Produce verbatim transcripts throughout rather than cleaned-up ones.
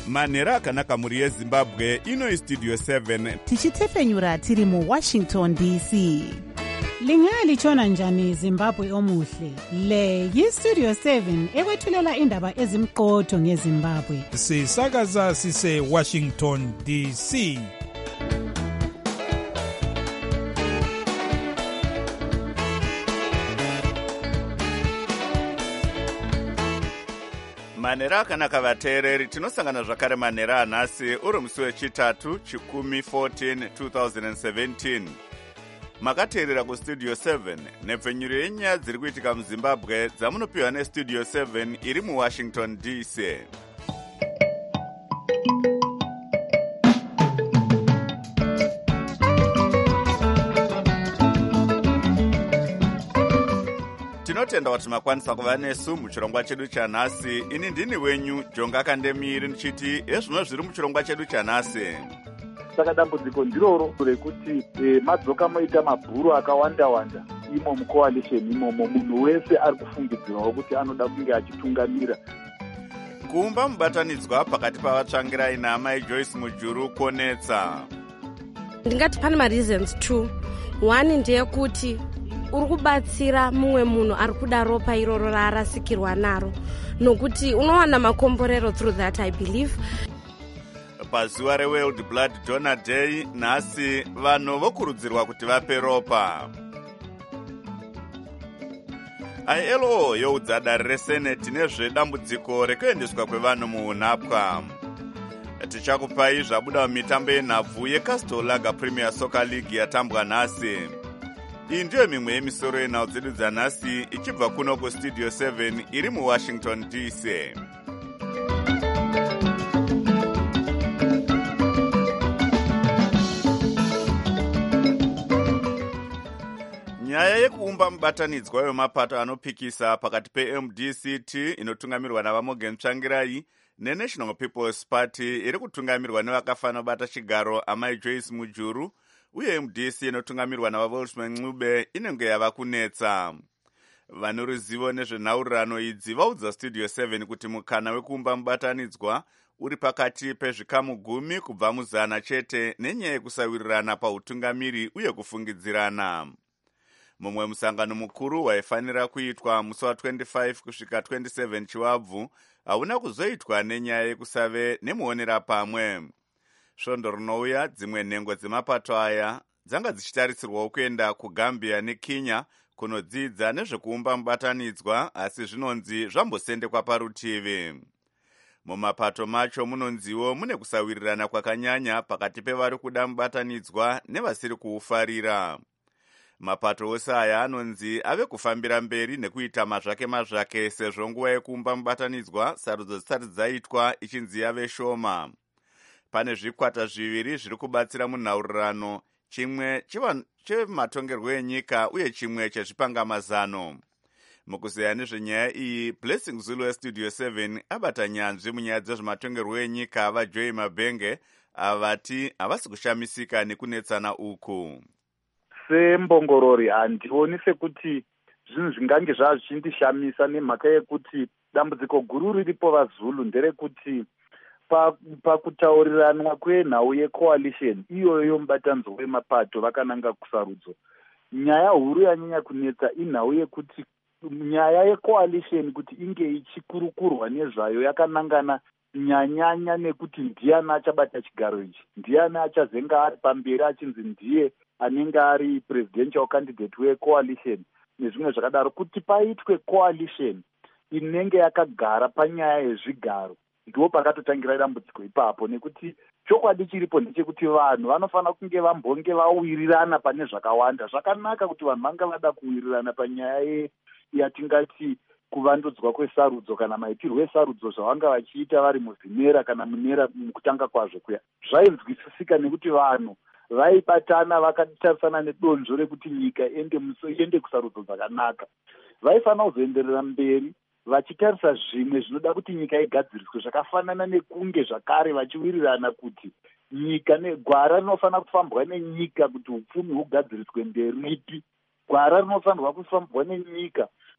manhero akanaka mhuri yezimbabwe. Ino istudio seven tichitefenyura tiri muwashington D C. Lingalitshona njani Zimbabwe omuhle? Le yistudio seven ekwethulela indaba ezimqotho ngeZimbabwe. Sisakaza sise Washington D C. manhero akanaka vateereri, tinosangana zvakare manhero anhasi uri musi wechitatu chikumi fourteen twenty seventeen. Makateerera kustudio seven nepfenyuro yenyaya dziri kuitika muzimbabwe dzamunopiwa nestudio seven iri muwashington D C. Tinotenda kuti makwanisa kuva nesu muchirongwa chedu chanhasi. Ini ndini wenyu Jonga Kandemiri ndichiti ezvino zviri muchirongwa chedu chanhasi. Saka dambudziko ndiroro rekuti e, madzoka moita mabhuru akawanda wanda imo mucoalition imomo, munhu wese ari kufungidzirwawo kuti anoda kunge achitungamira. Kuumba mubatanidzwa pakati pavatsvangirai naamai Joyce Mujuru konetsa. Ndingati pane ma-reasons two. One ndeyekuti uri kubatsira mumwe munhu ari kuda ropa iroro raarasikirwa naro, nokuti unowana makomborero through that I believe. Pazuva reWorld Blood Donor Day nhasi vanhu vokurudzirwa kuti vape ropa. I L O youdza dare reseneti nezvedambudziko rekuendeswa kwevanhu muunhapwa. Tichakupai zvabuda mumitambo yenhabvu yeCastle Lager Premier Soccer League yatambwa nhasi. Iyi ndiyo mimwe yemisoro yenhau dzedu dzanhasi ichibva kuno kustudio seven iri muwashington D C. Nyaya yekuumba mubatanidzwa wemapato anopikisa pakati pe-M D C T inotungamirwa navaMorgan Tsvangirai neNational People's Party iri kutungamirwa nevakafana bata chigaro amai Joyce Mujuru, uye M D C inotungamirwa navaWolfman Ncube inenge yava kunetsa. Vane ruzivo nezvenhaurirano idzi vaudza studio seven kuti mukana wekuumba mubatanidzwa uri pakati pezvikamu gumi kubva muzana chete nenyaya yekusawirirana pautungamiri uye kufungidzirana. Mumwe musangano mukuru waifanira kuitwa musi wa25 kusvika twenty-seven Chiwabvu hauna kuzoitwa nenyaya yekusave nemuonera pamwe. Svondo rinouya dzimwe nhengo dzemapato aya dzanga dzichitarisirwawo kuenda kuGambia neKenya kunodzidza nezvekuumba mubatanidzwa, asi zvinonzi zvambosendekwa parutivi. Mumapato macho munonziwo mune kusawirirana kwakanyanya pakati pevari kuda mubatanidzwa nevasiri kuufarira. Mapato ose aya anonzi ave kufambira mberi nekuita mazvake mazvake sezvo nguva yekuumba mubatanidzwa sarudzo dzisati dzaitwa ichinzi yave shoma. Pane zvikwata zviviri zviri kubatsira munhaurirano, chimwe chematongerwo enyika uye chimwe chezvipangamazano. Mukuzeya nezvenyaya iyi, Blessing Zulu westudio seven abata nyanzvi munyaya dzezvematongerwo enyika vaJoy Mabenge avati havasi kushamisika nekunetsana uku. Sembongorori handioni sekuti zvinhu zvingange zvava zvichindishamisa, nemhaka yekuti dambudziko guru riripo vaZulu nderekuti pakutauriranwa kwenhau yecoalition iyoyo mubatanidzwa wemapato vakananga kusarudzo, nyaya huru yanyanya kunetsa inhau yekuti nyaya yecoalition kuti inge ichikurukurwa nezvayo yakanangana nyanyanya nekuti ndiani achabata chigaro ichi, ndiani achazenga ari pamberi achinzi ndiye anenge ari presidential candidate wecoalition nezvimwe zvakadaro. Kuti paitwe coalition inenge yakagara panyaya yezvigaro ndo pakatotangira dambudziko ipapo, nekuti chokwadi chiripo ndechekuti vanhu vanofanira kunge vambonge vawirirana pane zvakawanda. Zvakanaka kuti vanhu vanga vada kuwirirana panyaya yatingati kuvandudzwa kwesarudzo kana maitirwo esarudzo zvavanga vachiita vari muzimera kana munera mukutanga kwazvo kuya. Zvainzwisisika nekuti vanhu vaibatana vakatarisana nedonzvo rekuti nyika iende kusarudzo dzakanaka. Vaifanira kuzoenderera mberi vachitarisa zvimwe zvinoda kuti nyika igadziriswe, zvakafanana nekunge zvakare vachiwirirana kuti nyika negwara rinofanira kufambwa nenyika kuti upfumi hugadziriswe nderipi, gwara rinofanirwa kufambwa nenyika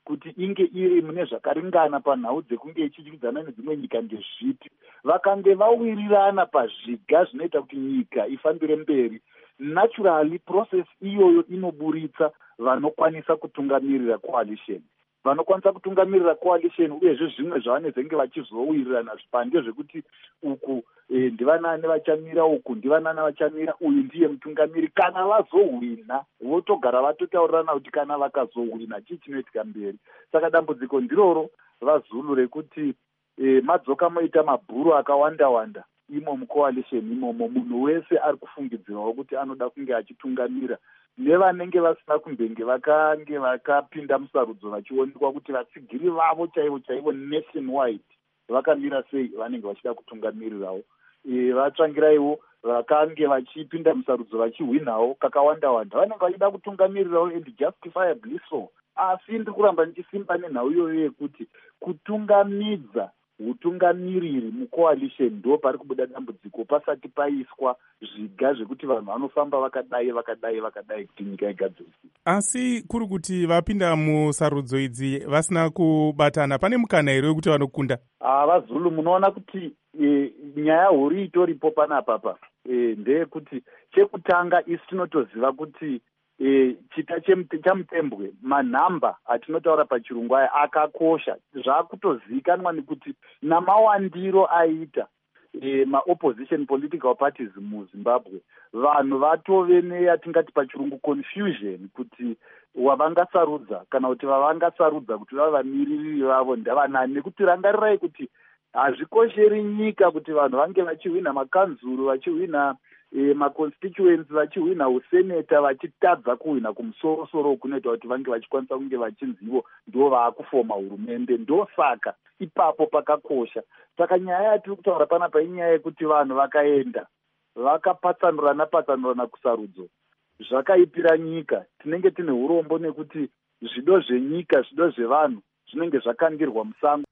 kuti inge iri mune zvakaringana panhau dzekunge ichidyidzana nedzimwe nyika ndezvipi. Vakange vawirirana pazviga zvinoita kuti nyika ifambire mberi, naturally process iyoyo inoburitsa vanokwanisa kutungamirira coalition vanokwanisa kutungamirira coalition uyezve zvimwe zvavanezenge vachizowirirana zvipande zvekuti uku eh, ndivanani vachamira uku ndivanani vachamira uyu ndiye mutungamiri. Kana vazohwina votogara vatotaurirana kuti kana vakazohwina chii chinoitika mberi. Saka dambudziko ndiroro vaZulu rekuti eh, madzoka moita mabhuru akawanda wanda imo mucoalition imomo, munhu wese ari kufungidzirawo kuti anoda kunge achitungamira, nevanenge vasina kumbenge vakange vakapinda musarudzo vachionekwa kuti vatsigiri vavo chaivo chaivo nation wide vakamira sei vanenge vachida kutungamirirawo. E, vatsvangiraiwo vakange vachipinda musarudzo vachihwinawo kakawanda wanda vanenge vachida kutungamirirawo and justifiably so. Asi ndiri kuramba ndichisimba nenhau iyoyo yekuti kutungamidza utungamiriri mucoalition ndo pari kubuda dambudziko pasati paiswa zviga zvekuti vanhu vanofamba vakadai vakadai vakadai kuti nyika igadzirwe. Asi kuri kuti vapinda musarudzo idzi vasina kubatana, pane mukana here wekuti vanokunda? Ah, vaZulu munoona kuti e, nyaya huru itoripo panapapa e, ndeyekuti chekutanga isi tinotoziva kuti E, chita chamutembwe manhamba atinotaura pachirungu aya akakosha. Zvakutozikanwa nekuti namawandiro aita e, maopposition political parties muZimbabwe vanhu vatove neyatingati pachirungu confusion kuti wavangasarudza kana kuti vavangasarudza kuti vava vamiririri vavo ndavanani, nekuti rangarirai kuti hazvikosheri nyika kuti vanhu vange vachihwina makanzuru vachihwina E, maconstituents vachihwina useneta vachitadza kuhwina kumusorosoro kunoita kuti vange vachikwanisa kunge vachinzivo ndo vaakufoma hurumende. Ndo saka ipapo pakakosha. Saka nyaya yatiri kutaura panapa inyaya yekuti vanhu vakaenda vakapatsanurana patsanurana kusarudzo zvakaipira nyika. Tinenge tine urombo nekuti zvido zvenyika zvido zvevanhu zvinenge zvakandirwa musango.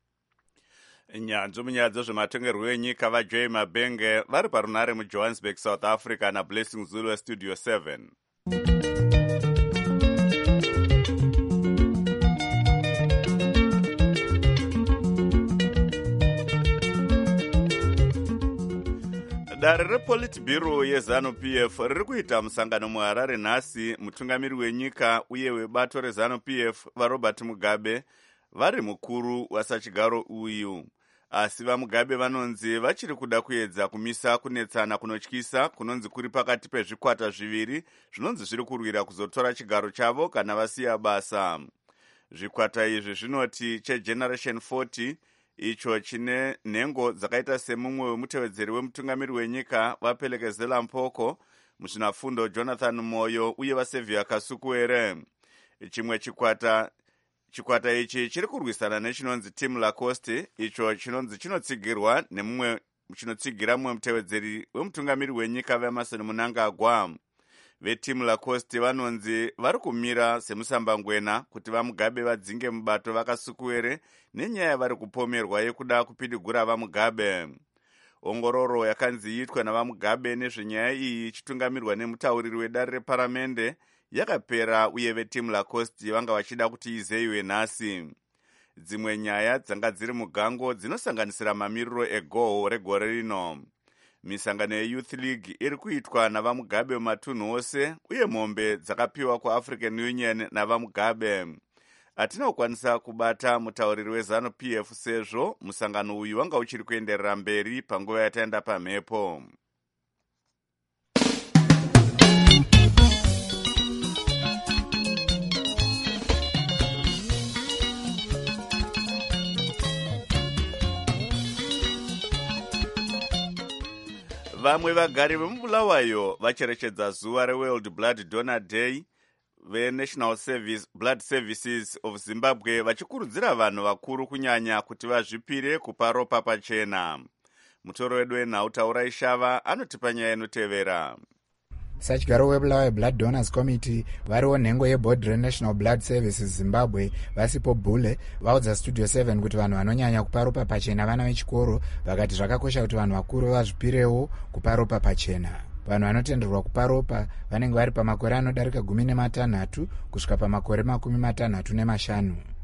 Nyanzvi munyaya dzezvematongerwo enyika vaJoy Mabenge vari parunare muJohannesburg, South Africa naBlessing Zulu Studio seven. Dare rePolitburo yeZanu-P F riri kuita musangano muHarare nhasi. Mutungamiri wenyika uye webato reZanu-P F vaRobert Mugabe vari mukuru wasachigaro uyu. Asi vaMugabe vanonzi vachiri kuda kuedza kumisa kunetsana kunotyisa kunonzi kuri pakati pezvikwata zviviri zvinonzi zviri kurwira kuzotora chigaro chavo kana vasiya basa. Zvikwata izvi zvinoti cheGeneration forty icho chine nhengo dzakaita semumwe wemutevedzeri wemutungamiri wenyika vaPhelekezela Mpoko, muzvinafundo Jonathan Moyo uye vaSevia Kasukuwere. Chimwe chikwata Chikwata ichi chiri kurwisana nechinonzi Tim Lacoste, icho chinonzi chinotsigirwa nemumwe chinotsigira mumwe mutevedzeri wemutungamiri wenyika veMarcel Mnangagwa. VeTim Lacoste vanonzi vari kumira semusambangwena kuti vaMugabe vadzinge mubato vaKasukuwere nenyaya vari kupomerwa yekuda kupidigura vaMugabe. Ongororo yakanzi iitwa navaMugabe nezvenyaya iyi ichitungamirwa nemutauriri wedare reparamende yakapera uye veTim Lacoste vanga vachida kuti izeyiwe nhasi. Dzimwe nyaya dzanga dziri mugango dzinosanganisira mamiriro egoho regore rino. Misangano yeYouth League iri kuitwa navaMugabe mumatunhu ose uye mombe dzakapiwa kuAfrican Union navaMugabe. Hatina kukwanisa kubata mutauriri weZanu-P F sezvo musangano uyu wanga uchiri kuenderera mberi panguva yataenda pamhepo. Vamwe vagari vemubulawayo vacherechedza zuva reWorld Blood Donor Day veNational Service Blood Services of Zimbabwe vachikurudzira vanhu vakuru kunyanya kuti vazvipire kupa ropa pachena. Mutoro wedu wenhau Taurai Shava anotipa nyaya inotevera. Sachigaro weBulawayo Blood Donors Committee variwo nhengo yeboard reNational Blood Services Zimbabwe vasipo Bhule vaudza Studio seven kuti vanhu vanonyanya kupa ropa pachena vana vechikoro vakati zvakakosha kuti vanhu vakuru vazvipirewo kupa ropa pachena. Vanhu vanotenderwa kupa ropa vanenge vari pamakore anodarika gumi nematanhatu kusvika pamakore makumi matanhatu nemashanu.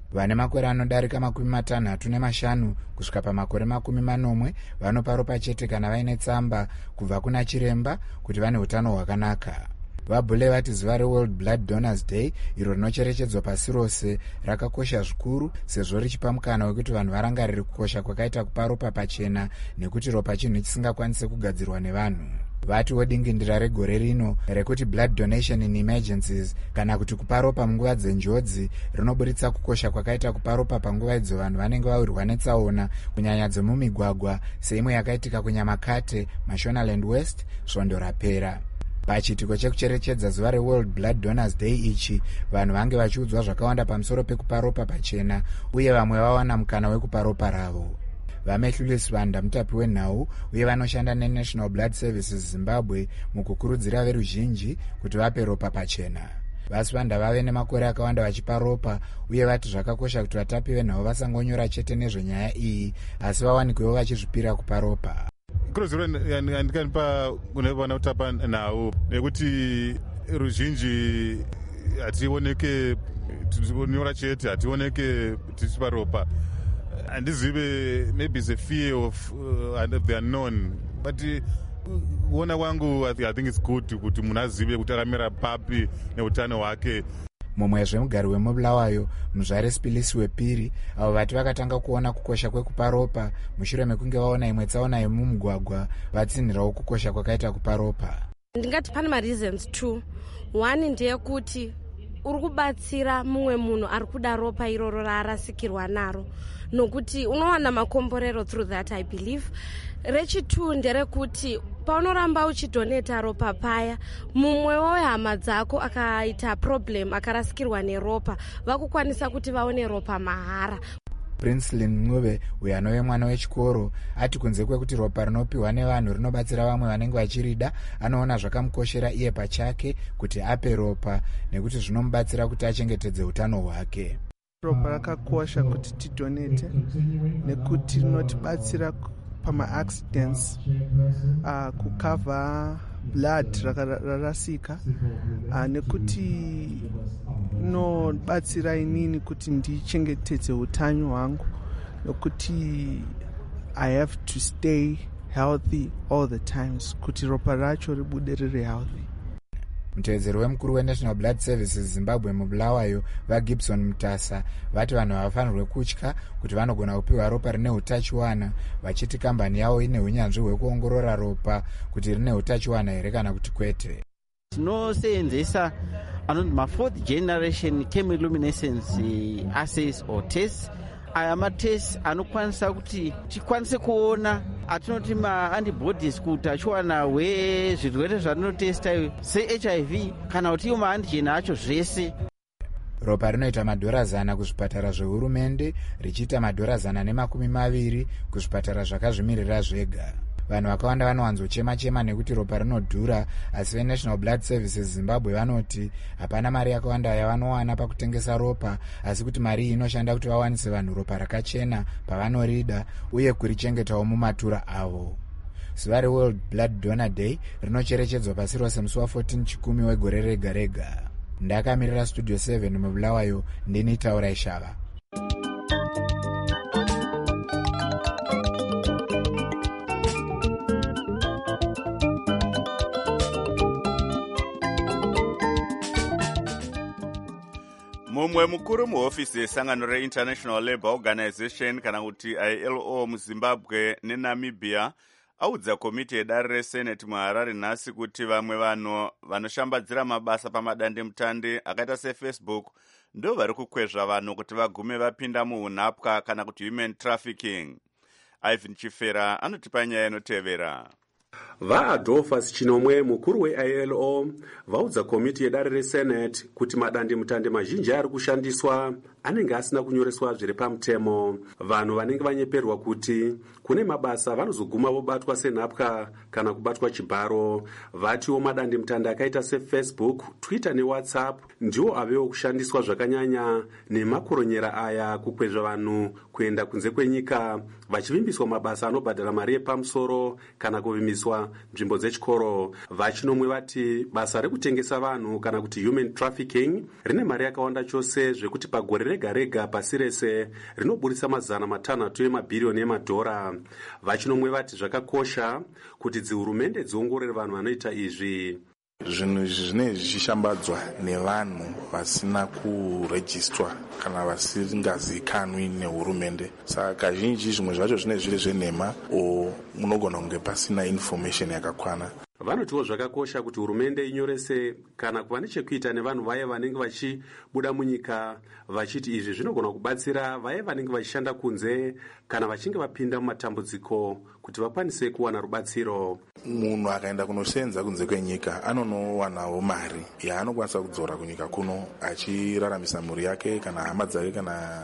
vane makore anodarika makumi matanhatu nemashanu kusvika pamakore makumi manomwe vanopa ropa chete kana vaine tsamba kubva kuna chiremba kuti vane utano hwakanaka. Vabule vati zuva reWorld Blood Donors Day iro rinocherechedzwa pasi rose rakakosha zvikuru sezvo richipa mukana wekuti vanhu varangarire kukosha kwakaita kupa ropa pachena nekuti ropa chinhu chisingakwanise kugadzirwa nevanhu. Vatiwo dingindira regore rino rekuti blood donation in emergencies kana kuti kupa ropa munguva dzenjodzi rinoburitsa kukosha kwakaita kupa ropa panguva idzo vanhu vanenge vawirwa netsaona kunyanya dzemumigwagwa seimwe yakaitika kunyamakate, Mashonaland West svondo rapera. Pachitiko chekucherechedza zuva reWorld Blood Donors Day ichi vanhu vange vachiudzwa zvakawanda pamusoro pekupa ropa pachena uye vamwe vawana mukana wekupa ropa ravo. Vamehlulisi Vanda mutapi wenhau uye vanoshanda neNational Blood Services Zimbabwe mukukurudzira veruzhinji kuti vape ropa pachena. Vasi Vanda vave nemakore akawanda vachipa ropa uye vati zvakakosha kuti vatapi venhau vasangonyora chete nezvenyaya iyi asi vawanikwewo vachizvipira kupa ropa. Kurudziro yandikanipa kune vana kutapa nhau nekuti ruzhinji hationeke tichinyora chete, hationeke tichipa ropa. Handizive, maybe it's a fear of uh, the unknown, but kuona kwangu I think it's good kuti munhu azive kuti akamira papi neutano hwake. Mumwezve mugari wemubulawayo muzvare Spilisi wepiri avo vati vakatanga kuona kukosha kwekupa ropa mushure mekunge vaona imwe tsaona yemumugwagwa vatsinhirawo kukosha kwakaita kupa ropa. Ndingati pane mareasons two. One ndeyekuti uri kubatsira mumwe munhu ari kuda ropa iroro raarasikirwa naro nokuti unowana makomborero through that I believe. Rechitu nderekuti paunoramba uchidoneta ropa paya mumwewo wehama dzako akaita problem akarasikirwa neropa vakukwanisa kuti vaone ropa mahara. Princelin Ngove uyo anove mwana wechikoro ati kunze kwekuti ropa rinopiwa nevanhu rinobatsira vamwe vanenge vachirida anoona zvakamukoshera iye pachake kuti ape ropa nekuti zvinomubatsira kuti achengetedze utano hwake. Ropa rakakosha kuti tidonete nekuti rinotibatsira pama-accidents uh, kukava blood rakarasika uh, nekuti inobatsira inini kuti ndichengetedze utano hwangu nekuti I have to stay healthy all the times kuti ropa racho ribude riri healthy. Mutevedzeri wemukuru weNational Blood Services Zimbabwe mubulawayo vaGibson Mutasa vati vanhu havafanirwe kutya kuti vanogona kupiwa ropa rine utachiwana vachiti kambani yavo ine unyanzvi hwekuongorora ropa kuti rine utachiwana here kana kuti kwete. Tinoseenzesa anonzi ma-fourth generation chemiluminescence assays or tests. Aya matest anokwanisa kuti tikwanise kuona atinoti ma-antibodies kuutachiwana hwezvirwere zvatinotesta se-H I V kana kuti iwo ma-antigen acho zvese. Ropa rinoita madhora zana kuzvipatara zvehurumende richiita madhora zana nemakumi maviri kuzvipatara zvakazvimirira zvega. Vanhu vakawanda vanowanzochema chema nekuti ropa rinodhura asi veNational Blood Services Zimbabwe vanoti hapana mari yakawanda yavanowana pakutengesa ropa asi kuti mari iyi inoshanda kuti vawanise vanhu ropa rakachena pavanorida uye kurichengetawo mumatura avo. Zuva reWorld Blood Donor Day rinocherechedzwa pasi rose musi wa14 chikumi wegore rega rega. Ndakamirira Studio seven mubulawayo ndini Taura Ishava. Mumwe mukuru muhofisi yesangano reInternational Labour Organization kana kuti I L O muZimbabwe neNamibia audza komiti yedare reSenate muHarare nhasi kuti vamwe vanhu vanoshambadzira mabasa pamadandemutande akaita seFacebook ndo vari kukwezva vanhu kuti vagume vapinda muunhapwa kana kuti human trafficking. Ivan Chifera anotipa nyaya inotevera. VaAdolphus Chinomwe mukuru we-I L O vaudza komiti yedare reSenate kuti madandemutande mazhinji ari kushandiswa anenge asina kunyoreswa zviri pamutemo. Vanhu vanenge vanyeperwa kuti kune mabasa vanozoguma vobatwa senhapwa kana kubatwa chibharo. Vatiwo madandemutande akaita seFacebook, Twitter neWhatsApp ndiwo avewo kushandiswa zvakanyanya nemakoronyera aya kukwezva vanhu kuenda kunze kwenyika vachivimbiswa mabasa anobhadhara mari yepamusoro kana kuvimbiswa nzvimbo dzechikoro. Vachinomwe vati basa rekutengesa vanhu kana kuti human trafficking rine mari yakawanda chose zvekuti pagore rega rega pasi rese rinobudisa mazana matanhatu emabhiriyoni emadhora. Vachinomwe vati zvakakosha kuti dzihurumende dziongorore vanhu vanoita izvi. Zvinhu izvi zvinenge zvichishambadzwa nevanhu vasina kurejistwa kana vasingazikanwi nehurumende. Saka kazhinji zvimwe zvacho zvinenge zviri zvenhema o munogona kunge pasina information yakakwana. Vanotiwo zvakakosha kuti hurumende inyorese kana kuva nechekuita nevanhu vaye vanenge vachibuda munyika vachiti izvi zvinogona kubatsira vaye vanenge vachishanda kunze kana vachinge vapinda mumatambudziko kuti vakwanise kuwana rubatsiro. Munhu akaenda kunosenza kunze kwenyika anonowanawo mari yaanokwanisa kudzora kunyika kuno achiraramisa mhuri yake kana hama dzake kana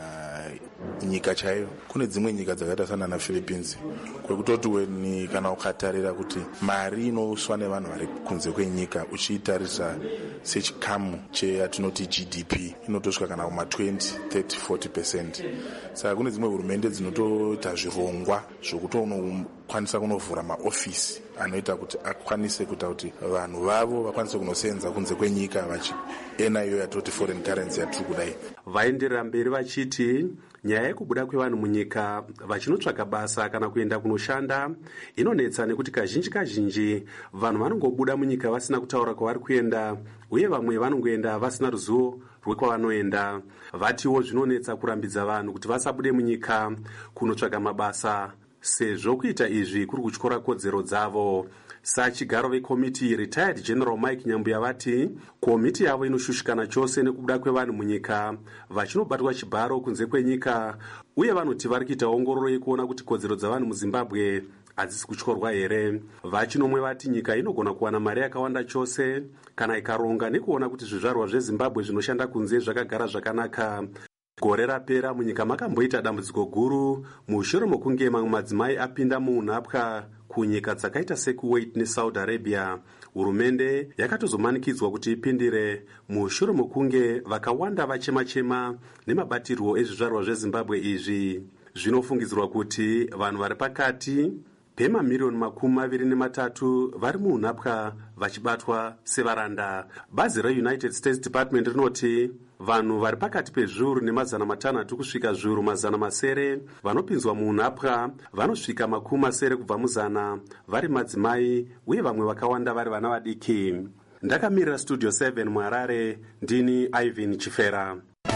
nyika chaiyo. Kune dzimwe nyika dzakaita sana naPhilippines kwekutoti weni kana ukatarira kuti mari inoswa nevanhu vari kunze kwenyika uchiitarisa sechikamu cheyatinoti G D P inotosvika kana kuma twenty, thirty, forty percent. Saka kune dzimwe hurumende dzinotoita zvirongwa zvokutokwanisa kunovhura maofisi anoita kuti akwanise kuita kuti vanhu vavo vakwanise kunosenza kunze kwenyika vachiena iyo yatoti foreign currency yatiri kudai. Vaenderera mberi vachiti nyaya yekubuda kwevanhu munyika vachinotsvaka basa kana kuenda kunoshanda inonetsa nekuti kazhinji kazhinji vanhu vanongobuda munyika vasina kutaura kwavari kuenda uye vamwe vanongoenda vasina ruzivo rwekwavanoenda. Vatiwo zvinonetsa kurambidza vanhu kuti vasabude munyika kunotsvaka mabasa sezvo kuita izvi kuri kutyora kodzero dzavo. Sachigaro vekomiti retired General Mike Nyambuya vati komiti yavo inoshushikana chose nekubuda kwevanhu munyika vachinobatwa chibharo kunze kwenyika uye vanoti vari kuita ongororo yekuona kuti kodzero dzavanhu muZimbabwe hadzisi kutyorwa here. Vachinomwe vati nyika inogona kuwana mari yakawanda chose kana ikaronga nekuona kuti zvizvarwa zveZimbabwe zvinoshanda kunze zvakagara zvakanaka. Gore rapera munyika makamboita dambudziko guru mushure mokunge mamwe madzimai apinda muunhapwa kunyika dzakaita seKuwait neSaudi Arabia. Hurumende yakatozomanikidzwa kuti ipindire mushure mokunge vakawanda vachema-chema nemabatirwo ezvizvarwa zveZimbabwe izvi. Zvinofungidzirwa kuti vanhu vari pakati pemamiliyoni makumi maviri nematatu vari muunhapwa vachibatwa sevaranda. Bazi reUnited States Department rinoti vanhu vari pakati pezviuru nemazana matanhatu kusvika zviuru mazana masere vanopinzwa muunhapwa vanosvika makumi masere kubva muzana vari madzimai uye vamwe vakawanda vari vana vadiki. Ndakamirira Studio seven muHarare, ndini Ivan Chifera.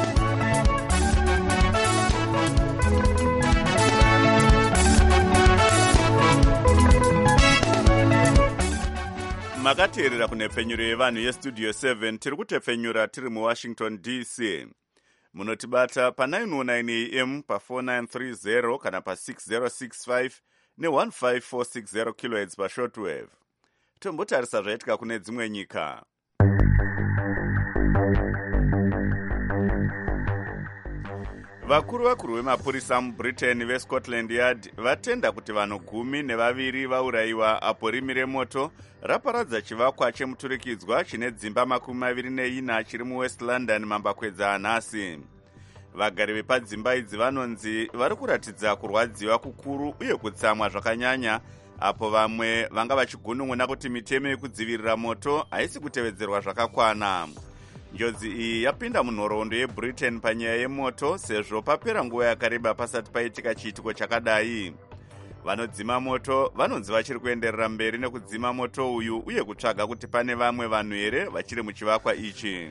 Makateerera kunepfenyuro yevanhu yestudio seven tiri kutepfenyura tiri muWashington D C. Munotibata pa nine oh nine A M pa four nine three zero kana pa six zero six five ne one five four six zero kilohertz pa shortwave. Tombotarisa zvaitika kune dzimwe nyika. Vakuru vakuru vemapurisa muBritain veScotland Yard vatenda kuti vanhu gumi nevaviri vaurayiwa apo rimi remoto raparadza chivakwa chemuturikidzwa chine dzimba makumi maviri neina chiri muWest London mambakwedza anhasi. Vagari vepadzimba idzi vanonzi vari kuratidza kurwadziwa kukuru uye kutsamwa zvakanyanya apo vamwe vanga vachigunun'una kuti mitemo yekudzivirira moto haisi kutevedzerwa zvakakwana. Njodzi iyi yapinda munhoroondo yeBritain panyaya yemoto sezvo papera nguva yakareba pasati paitika chiitiko chakadai. Vanodzima moto vanonzi vachiri kuenderera mberi nekudzima moto uyu uye kutsvaga kuti pane vamwe vanhu here vachiri muchivakwa ichi.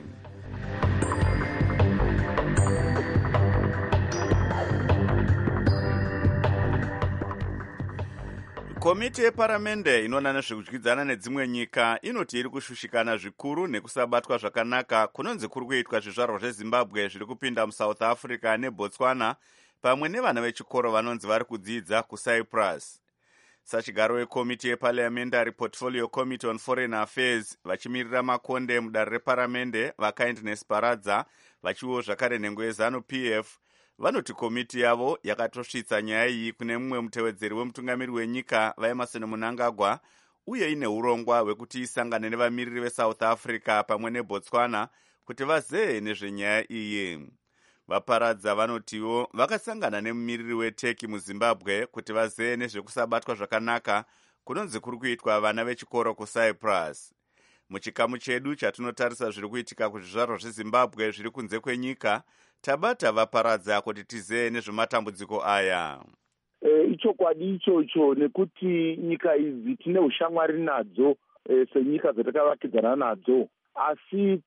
Komiti yeparamende inoona nezvekudyidzana nedzimwe nyika inoti iri kushushikana zvikuru nekusabatwa zvakanaka kunonzi kuri kuitwa zvizvarwa zveZimbabwe zviri kupinda muSouth Africa neBotswana pamwe nevana vechikoro vanonzi vari kudzidza kuCyprus. Sachigaro wekomiti yeParliamentary Portfolio Committee on Foreign Affairs vachimirira makonde mudare reparamende vaKindness Paradza vachiwo zvakare nhengo yeZanu P F vanoti komiti yavo yakatosvitsa nyaya iyi kune mumwe mutevedzeri wemutungamiri wenyika vaEmerson Mnangagwa uye ine urongwa hwekuti isangane nevamiriri veSouth Africa pamwe neBotswana kuti vazehe nezvenyaya iyi. Vaparadza vanotiwo vakasangana nemumiriri weTurkey muZimbabwe kuti vazehe nezvekusabatwa zvakanaka kunonzi kuri kuitwa vana vechikoro kuCyprus. Muchikamu chedu chatinotarisa zviri kuitika kuzvizvarwa zveZimbabwe zviri kunze kwenyika, tabata vaparadza kuti tizee nezvematambudziko aya. E, ichokwadi ichocho nekuti nyika idzi tine ushamwari nadzo e, senyika dzatakavakidzana nadzo, asi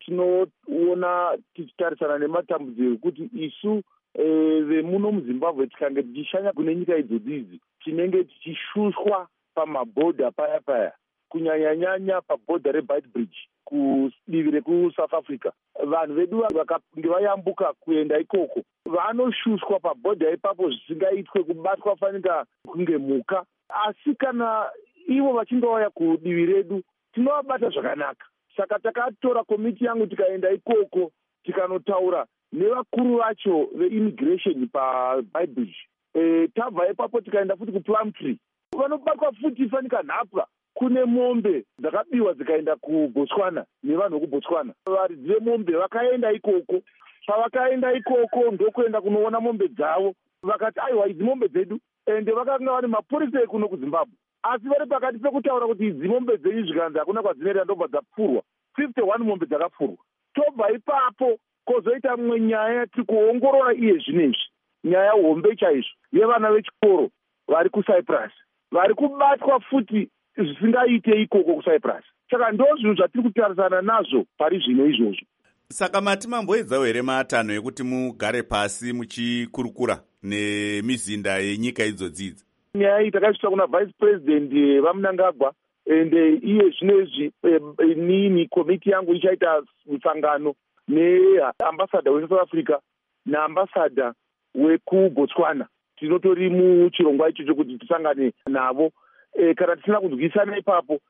tinoona tichitarisana nematambudziko ekuti isu e, vemuno muZimbabwe tikange tichishanya kune nyika idzodzi tinenge tichishushwa pamabhodha paya paya, kunyanya-nyanya pabhodha reBeitbridge kudivi rekuSouth Africa. Vanhu vedu vakange vayambuka kuenda ikoko vanoshushwa pabhodha ipapo zvisingaitwe, kubatwa fanika kunge mhuka. Asi kana ivo vachingauya kudivi redu tinovabata zvakanaka. Saka takatora komiti yangu tikaenda ikoko tikanotaura nevakuru vacho veimmigration paBeitbridge. E, tabva ipapo tikaenda futi kuPlumtree, vanobatwa futi fanika nhapwa. Kune mombe dzakabiwa dzikaenda kuBotswana nevanhu vekuBotswana. Varidzi vemombe vakaenda ikoko. Pavakaenda ikoko ndokuenda kunoona mombe dzavo, vakati aiwa idzi mombe dzedu, ende vakanga vane mapurisa ekuno kuZimbabwe. Asi vari pakati pekutaura kuti idzi mombe dzenyu zvikanzi hakuna kwadzinoenda ndobva dzapfurwa, fifty one mombe dzakapfurwa. Tobva ipapo kozoita mumwe nyaya yatiri kuongorora iye zvinezvi, nyaya hombe chaizvo yevana vechikoro vari kuCyprus vari kubatwa futi zvisingaite ikoko kuCyprus. Saka ndo zvinhu zvatiri kutarisana nazvo pari zvino izvozvo. Saka mati mamboedzawo here matanho ekuti mugare pasi muchikurukura nemizinda yenyika idzodzidzi? Nyaya iyi takaisvitsa kuna vice president vaMnangagwa, ende iye zvinezvi nini komiti yangu ichaita musangano neambassador weSouth Africa naambassador wekuBotswana. Tinotori muchirongwa ichocho kuti tisangane navo. E, kana tisina kunzwisana ipapo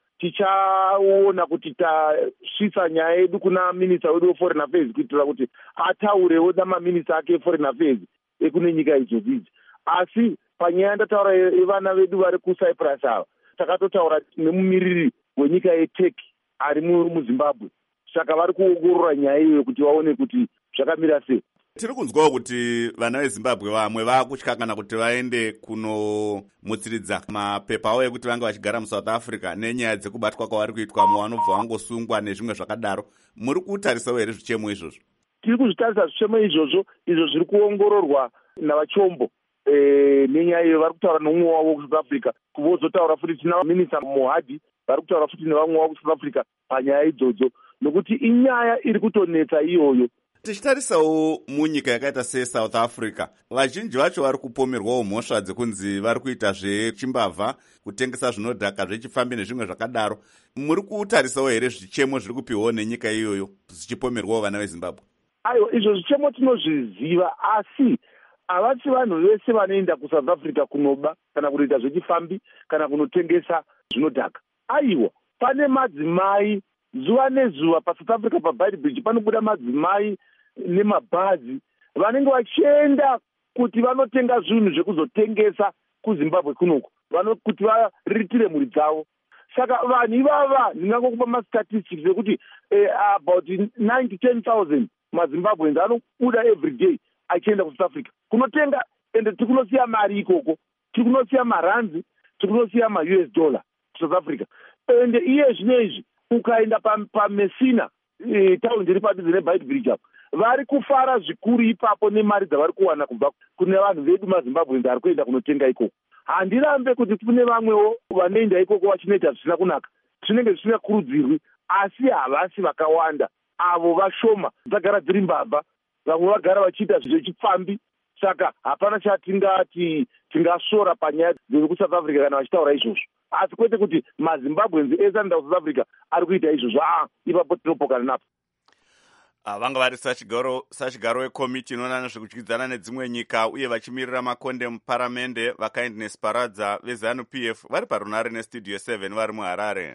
tichaona kuti tasvitsa nyaya yedu kuna minista wedu weforeign affairs kuitira kuti ataurewo namaminista ake eforeign affairs ekune nyika idzodzidzi. Asi panyaya ndataura yevana vedu vari kuCyprus ava, takatotaura nemumiriri wenyika yeTurkey ari muZimbabwe. Saka vari kuongorora nyaya iyoyo kuti vaone kuti zvakamira sei. Tiri kunzwawo kuti vana veZimbabwe vamwe vakutya kana kuti vaende kunomutsiridza mapepa avo ekuti vange vachigara muSouth Africa nenyaya dzekubatwa kwavari kuitwa muvanobva vangosungwa nezvimwe zvakadaro. Muri kutarisawo here zvichemo izvozvo? Tiri kuzvitarisa zvichemo izvozvo, izvo zviri kuongororwa navachombo. E, nenyaya iyo vari kutaura nomumwe wavo kuSouth Africa. Kuvozotaura futi tina minista Mohadi vari kutaura futi nevamwe wavo kuSouth Africa panyaya idzodzo, nokuti inyaya iri kutonetsa iyoyo. Tichitarisawo munyika yakaita seSouth Africa, vazhinji vacho vari kupomerwawo mhosva dzekunzi vari kuita zvechimbavha, kutengesa zvinodhaka zvechifambi nezvimwe zvakadaro. Muri kutarisawo here zvichemo zviri kupiwawo nenyika iyoyo zvichipomerwawo vana veZimbabwe? Aiwa, izvo zvichemo tinozviziva, asi havasi vanhu vese vanoenda kuSouth Africa kunoba kana kunoita zvechifambi kana kunotengesa zvinodhaka. Aiwa, pane madzimai zuva nezuva paSouth Africa paBeitbridge panobuda madzimai nemabhazi vanenge vachienda kuti vanotenga zvinhu zvekuzotengesa kuZimbabwe kunoko, kuti varitire mhuri dzavo. Saka vanhu ivava ndingangokupa mastatistics ekuti eh, about nine to ten thousand maZimbabweans anobuda every day achienda kuSouth Africa kunotenga, ende tiri kunosiya mari ikoko, tiri kunosiya maranzi, tiri kunosiya maU S dollar kuSouth Africa. Ende iye zvinezvi ukaenda paMessina e, taundi iri padhuze neBeitbridge apo, vari kufara zvikuru ipapo nemari dzavari kuwana kubva kune vanhu vedu maZimbabweans ari kuenda kunotenga ikoko. Handirambe kuti kune vamwewo vanoenda ikoko vachinoita zvisina kunaka, zvinenge zvisingakurudzirwi, asi havasi vakawanda. Avo vashoma, dzagara dziri mbavha, vamwe vagara vachiita zvechipfambi. Saka hapana chatingati tingasvora panyaya dzekuSouth Africa kana vachitaura izvozvo, asi kwete kuti maZimbabweans ese anoenda kuSouth Africa ari kuita izvozvo. Ah, ipapo tinopokana napo. Vanga vari sachigaro sachigaro wekomiti inoona nezvekudyidzana nedzimwe nyika uye vachimirira makonde muparamende vaKindness Paradza veZanu P F vari parunare nestudio seven vari muHarare.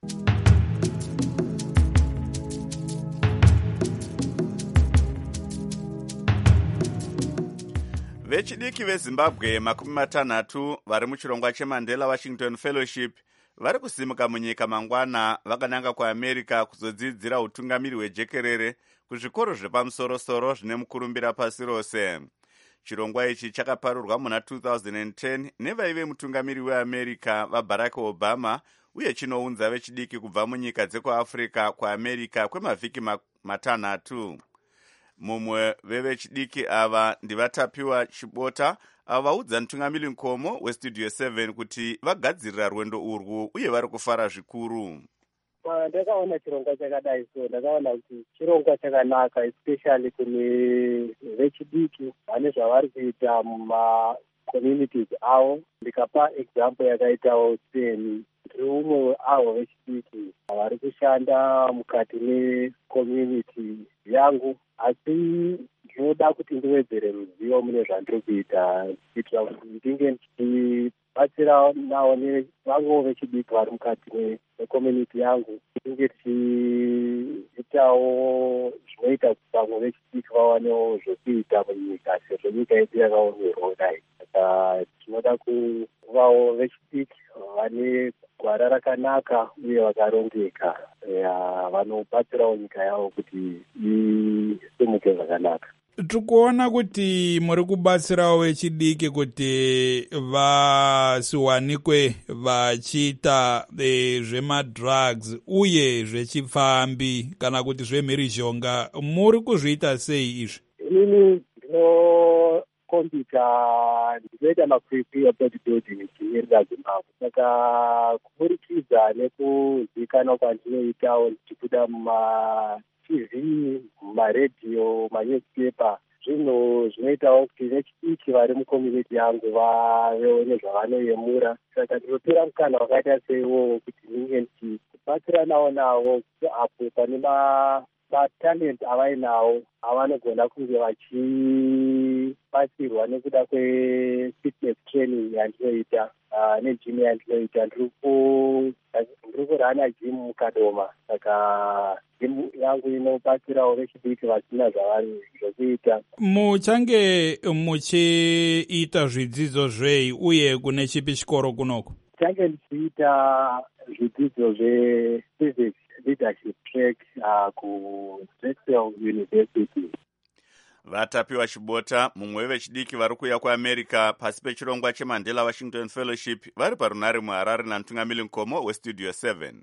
Vechidiki veZimbabwe makumi matanhatu vari muchirongwa cheMandela Washington Fellowship vari kusimuka munyika mangwana vakananga kuAmerica kuzodzidzira utungamiri hwejekerere kuzvikoro zvepamusoro-soro zvine mukurumbira pasi rose. Chirongwa ichi chakaparurwa muna two thousand ten nevaive mutungamiri weAmerica vaBarack Obama uye chinounza vechidiki kubva munyika dzekuafrica kuamerica kwemavhiki matanhatu. Mumwe vevechidiki ava ndivatapiwa Chibota ava vaudza mutungamiri nkomo westudio seven kuti vagadzirira rwendo urwu uye vari kufara zvikuru. Ndakaona chirongwa chakadai, so ndakaona kuti chirongwa chakanaka, especially kune vechidiki vane zvavari kuita muma communities avo. Ndikapa example yakaitawo seni, ndiri umwe avo vechidiki vari kushanda mukati mecommunity yangu, asi ndinoda kuti ndiwedzere ruzivo mune zvandiri kuita kuitira kuti ndinge ndichibatsira nawo nevamwewo vechidiki vari mukati mecommunity yangu, tinge tichiitawo zvinoita kuti vamwe vechidiki vawanewo zvokuita munyika, sezvo nyika yedu yakaomerwa kudai. Saka tinoda kuvawo vechidiki vane gwara rakanaka uye vakarongeka, vanobatsirawo nyika yavo kuti isimuke zvakanaka. Tikuona kuti muri kubatsirawo vechidiki kuti vasiwanikwe vachiita e, zvemadrugs uye zvechipfambi kana kuti zvemhirizhonga. Muri kuzviita sei izvi? Inini ndinokombita ndinoita makwikwi ebody building chinyerera Zimbabwe. Saka kuburikidza nekuzivikanwa kwandinoitawo ndichibuda muma T V, mumaredhiyo, manewspaper, zvinhu zvinoitawo kuti vechidiki vari mucommunity yangu vavewo nezvavanoyemura. Saka ndinotora mukana wakaita seiwowo kuti ndinge ndichibatsiranawo navo apo pane matalent avainawo avanogona kunge vachibatsirwa nekuda kwefitness training yandinoita nejim yandinoita. Ndiri kurana jimu mukadoma, saka jimu yangu inobatsirawo vechidiki vasina zvavari zvokuita. Muchange muchiita zvidzidzo zvei uye kune chipi chikoro kunoko? Change ndichiita zvidzidzo zvecivic leadership track uh, kuDrexel University. Vatapiwa Chibota, mumwe wevechidiki vari kuuya kuAmerica pasi pechirongwa cheMandela Washington Fellowship, vari parunare muHarare namutungamiri nkomo westudio seven.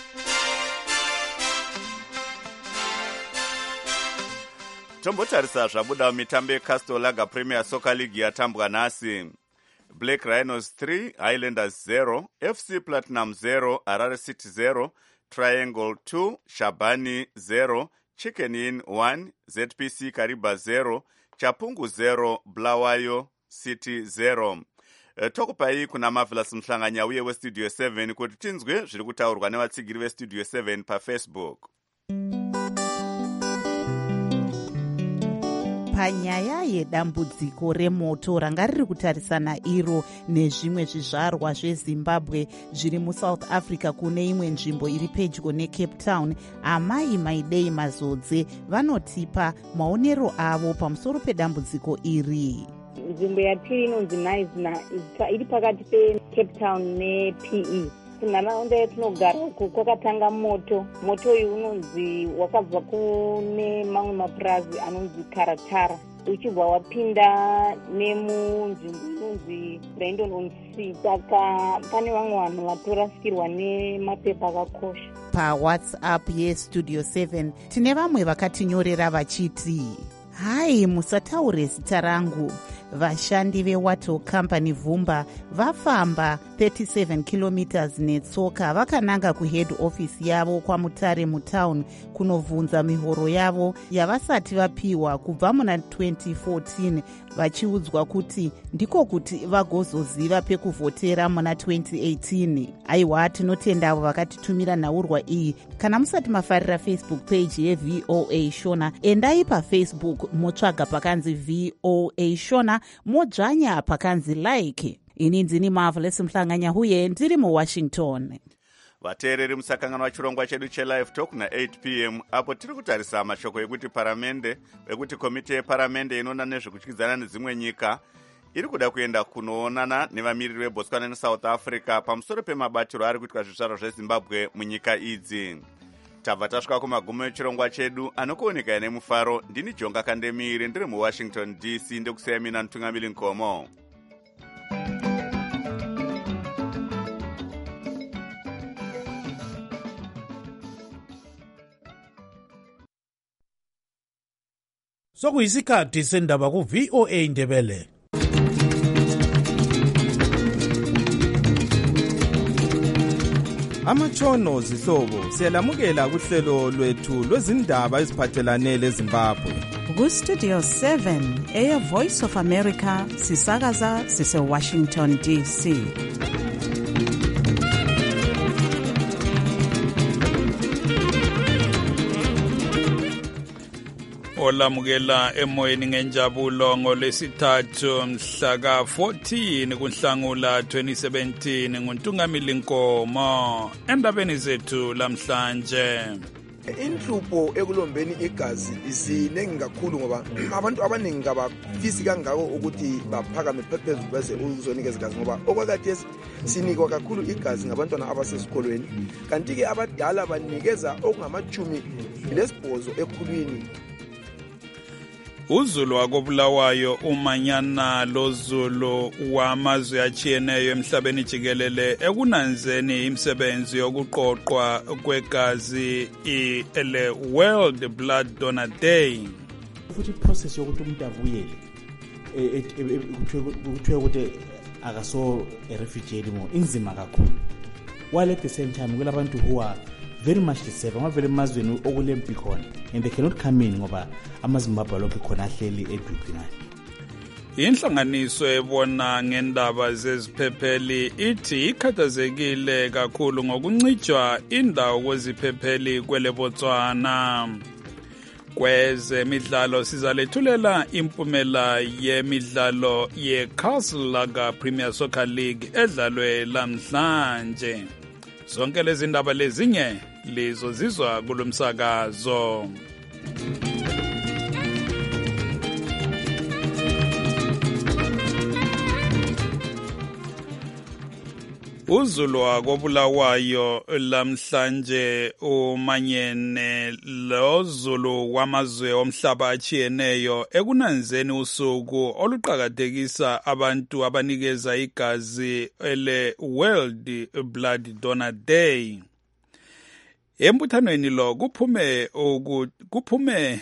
Tombotarisa zvabuda mumitambo yeCastle Lager Premier Soccer League yatambwa nhasi. Black Rhinos three, Highlanders zero, F C Platinum zero, Harare City zero, Triangle two, Shabani zero, Chicken Inn one, Z P C Kariba zero, Chapungu zero, Blawayo City zero. E, tokupai kuna Marvelous Mhlanganya uye westudio seven kuti tinzwe zviri kutaurwa nevatsigiri vestudio seven paFacebook. Panyaya yedambudziko remoto ranga riri kutarisana iro nezvimwe zvizvarwa zveZimbabwe zviri muSouth Africa kune imwe nzvimbo iri pedyo neCape Town, amai Maidei Mazodze vanotipa maonero avo pamusoro pedambudziko iri. Nzvimbo yatiri inonzi Naisna iri pakati peCape Town neP E. Kunharaunda yatinogara uku kwakatanga moto. Moto uyu unonzi wakabva kune mamwe mapurazi anonzi Karatara uchibva wapinda nemunzvimbo inonzi Brandon on Sea. Saka pane vamwe vanhu vatorasikirwa nemapepa akakosha. PaWhatsApp yestudio seven tine vamwe vakatinyorera vachiti, hai, musataure zita rangu. Vashandi veWattle Company Vhumba vafamba thirty-seven kilometers netsoka vakananga kuhead office yavo kwaMutare mutown kunovhunza mihoro yavo yavasati vapiwa kubva muna twenty fourteen, vachiudzwa kuti ndiko kuti vagozoziva pekuvhotera muna twenty eighteen. Aiwa, tinotenda avo vakatitumira nhaurwa iyi. Kana musati mafarira Facebook page yeV O A Shona, endai paFacebook motsvaga pakanzi V O A Shona, modzvanya pakanzi like. Ini ndini Marvelous Mhlanganya uye ndiri muWashington. Vateereri musakangana wachirongwa chedu chelive talk na eight p m apo tiri kutarisa mashoko ekuti paramende ekuti komite yeparamende inoona nezvekutyidzana nedzimwe nyika iri kuda kuenda kunoonana nevamiriri veBotswana neSouth Africa pamusoro pemabatiro ari kuitwa zvizvarwa zveZimbabwe munyika idzi. Tabva tasvika kumagumo echirongwa chedu anokuoneka nemufaro. Ndini Jonga Kandemiri ndiri muWashington D C ndekusiya mina mutungamiri nkomo. sokuyisikhathi sendaba ku-V O A Ndebele. Amatshono zihlobo siyalamukela kuhlelo lwethu lwezindaba eziphathelane leZimbabwe. Ku-Studio seven, Air Voice of America, sisakaza sise-Washington D C. Olamukela emoyeni ngenjabulo ngolesithathu mhla ka fourteen kuNhlangula twenty seventeen nguNtungamili Nkomo endabeni zethu lamhlanje. Inhlupho ekulombeni igazi isiningi kakhulu ngoba abantu abaningi kabafisi kangako ukuthi baphakame phezulu bese uzonikeza igazi ngoba okwakade sinikwa kakhulu igazi ngabantwana abasesikolweni kanti ke abadala banikeza okungamachumi lesibhozo ekhulwini. Uzulu wakobulawayo umanyana lozulu wamazwe achiyeneyo emhlabeni jikelele ekunanzeni imisebenzi yokuqoqwa kwegazi ele World Blood Donor Day. Futhi process yokuthi umuntu avuyele kuthiwe ukuthi akaso a refugee anymore inzima kakhulu. While at the same time kulabantu who are very much disabled ngavele emazweni okulempi khona and they cannot come in ngoba amaZimbabwe lokho khona ahleli edudwini. Inhlanganiso ebona ngendaba zeziphepheli ithi ikhathazekile kakhulu ngokuncijwa indawo kweziphepheli kwele Botswana. Kwezemidlalo sizalethulela impumela yemidlalo yeCastle Premier Soccer League edlalwe lamhlanje. Zonke lezi ndaba lezinye lizo zizwa kulomsakazo. Uzulu wakobulawayo lamhlanje umanyene lozulu wamazwe omhlaba achiyeneyo ekunanzeni usuku oluqhakathekisa abantu abanikeza igazi ele World Blood Donor Day. Embuthanweni lo kuphume kuphume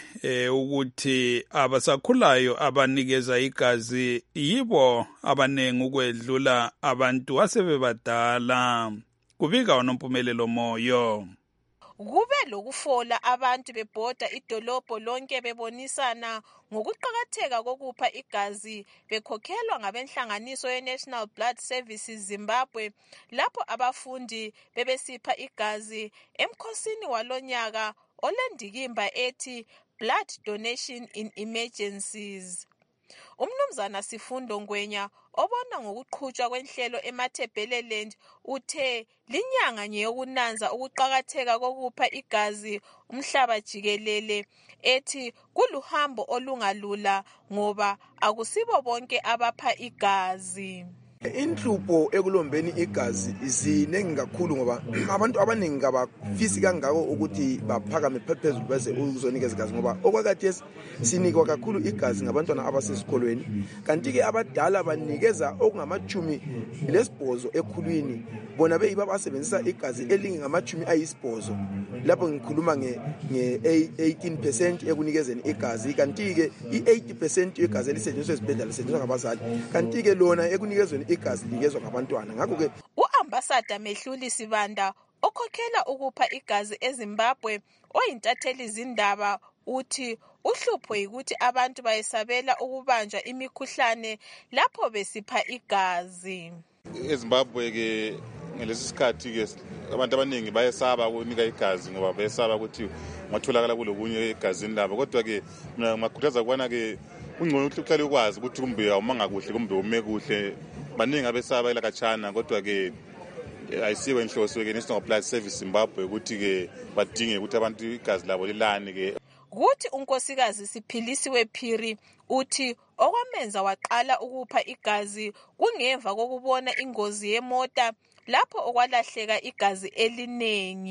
ukuthi abasakhulayo abanikeza igazi yibo abanengi ukwedlula abantu asebebadala. Kubika uNompumelelo Moyo. Kube lokufola abantu bebhoda idolobho lonke bebonisana ngokuqhakatheka kokupha igazi bekhokhelwa ngabenhlanganiso ye-National Blood Services Zimbabwe lapho abafundi bebesipha igazi emkhosini walonyaka olendikimba ethi Blood Donation in Emergencies. Umnumzana Sifundo Ngwenya obona ngokuqhutshwa kwenhlelo eMathebeleland uthe linyanga ngeyokunanza ukuqhakatheka kokupha igazi umhlaba jikelele ethi kuluhambo olungalula ngoba akusibo bonke abapha igazi. Inhlupho ekulombeni igazi isiningi kakhulu ngoba abantu abaningi kabafisi kangako ukuthi baphakame phezulu bese uzonikeza igazi ngoba okwakade sinikwa kakhulu igazi ngabantwana abasesikolweni kanti ke abadala banikeza okungamachumi lesibhozo ekhulwini bona beyiba basebenzisa igazi elingamachumi ayisibhozo lapho ngikhuluma nge nge eighteen percent ekunikezeni igazi kanti ke i-eighty percent yegazi elisetshenziswa esibhedlela lisetshenziswa ngabazali kanti ke lona ekunikezweni igazi likezwe ngabantwana. Ngakho ke uambassador Mehluli Sibanda okhokhela ukupha igazi eZimbabwe oyintatheli izindaba uthi uhlupho yikuthi abantu bayesabela ukubanjwa imikhuhlane lapho besipha igazi. eZimbabwe ke ngelesi sikhathi ke abantu abaningi bayesaba ukunika igazi ngoba bayesaba ukuthi ngatholakala kulokunye egazini labo kodwa ke mina ngakhuthaza kubona ke ungcono ukuhlale ukwazi ukuthi kumbe awumanga kuhle kumbe ume kuhle baningi abesaba elakatshana kodwa ke ayisiwe inhloso ke National Blood Service Zimbabwe ukuthi ke badinge ukuthi abantu igazi labo lilani ke. Kuthi unkosikazi Siphilisiwe Phiri uthi okwamenza waqala ukupha igazi kungemva kokubona ingozi yemota lapho okwalahleka igazi elinengi.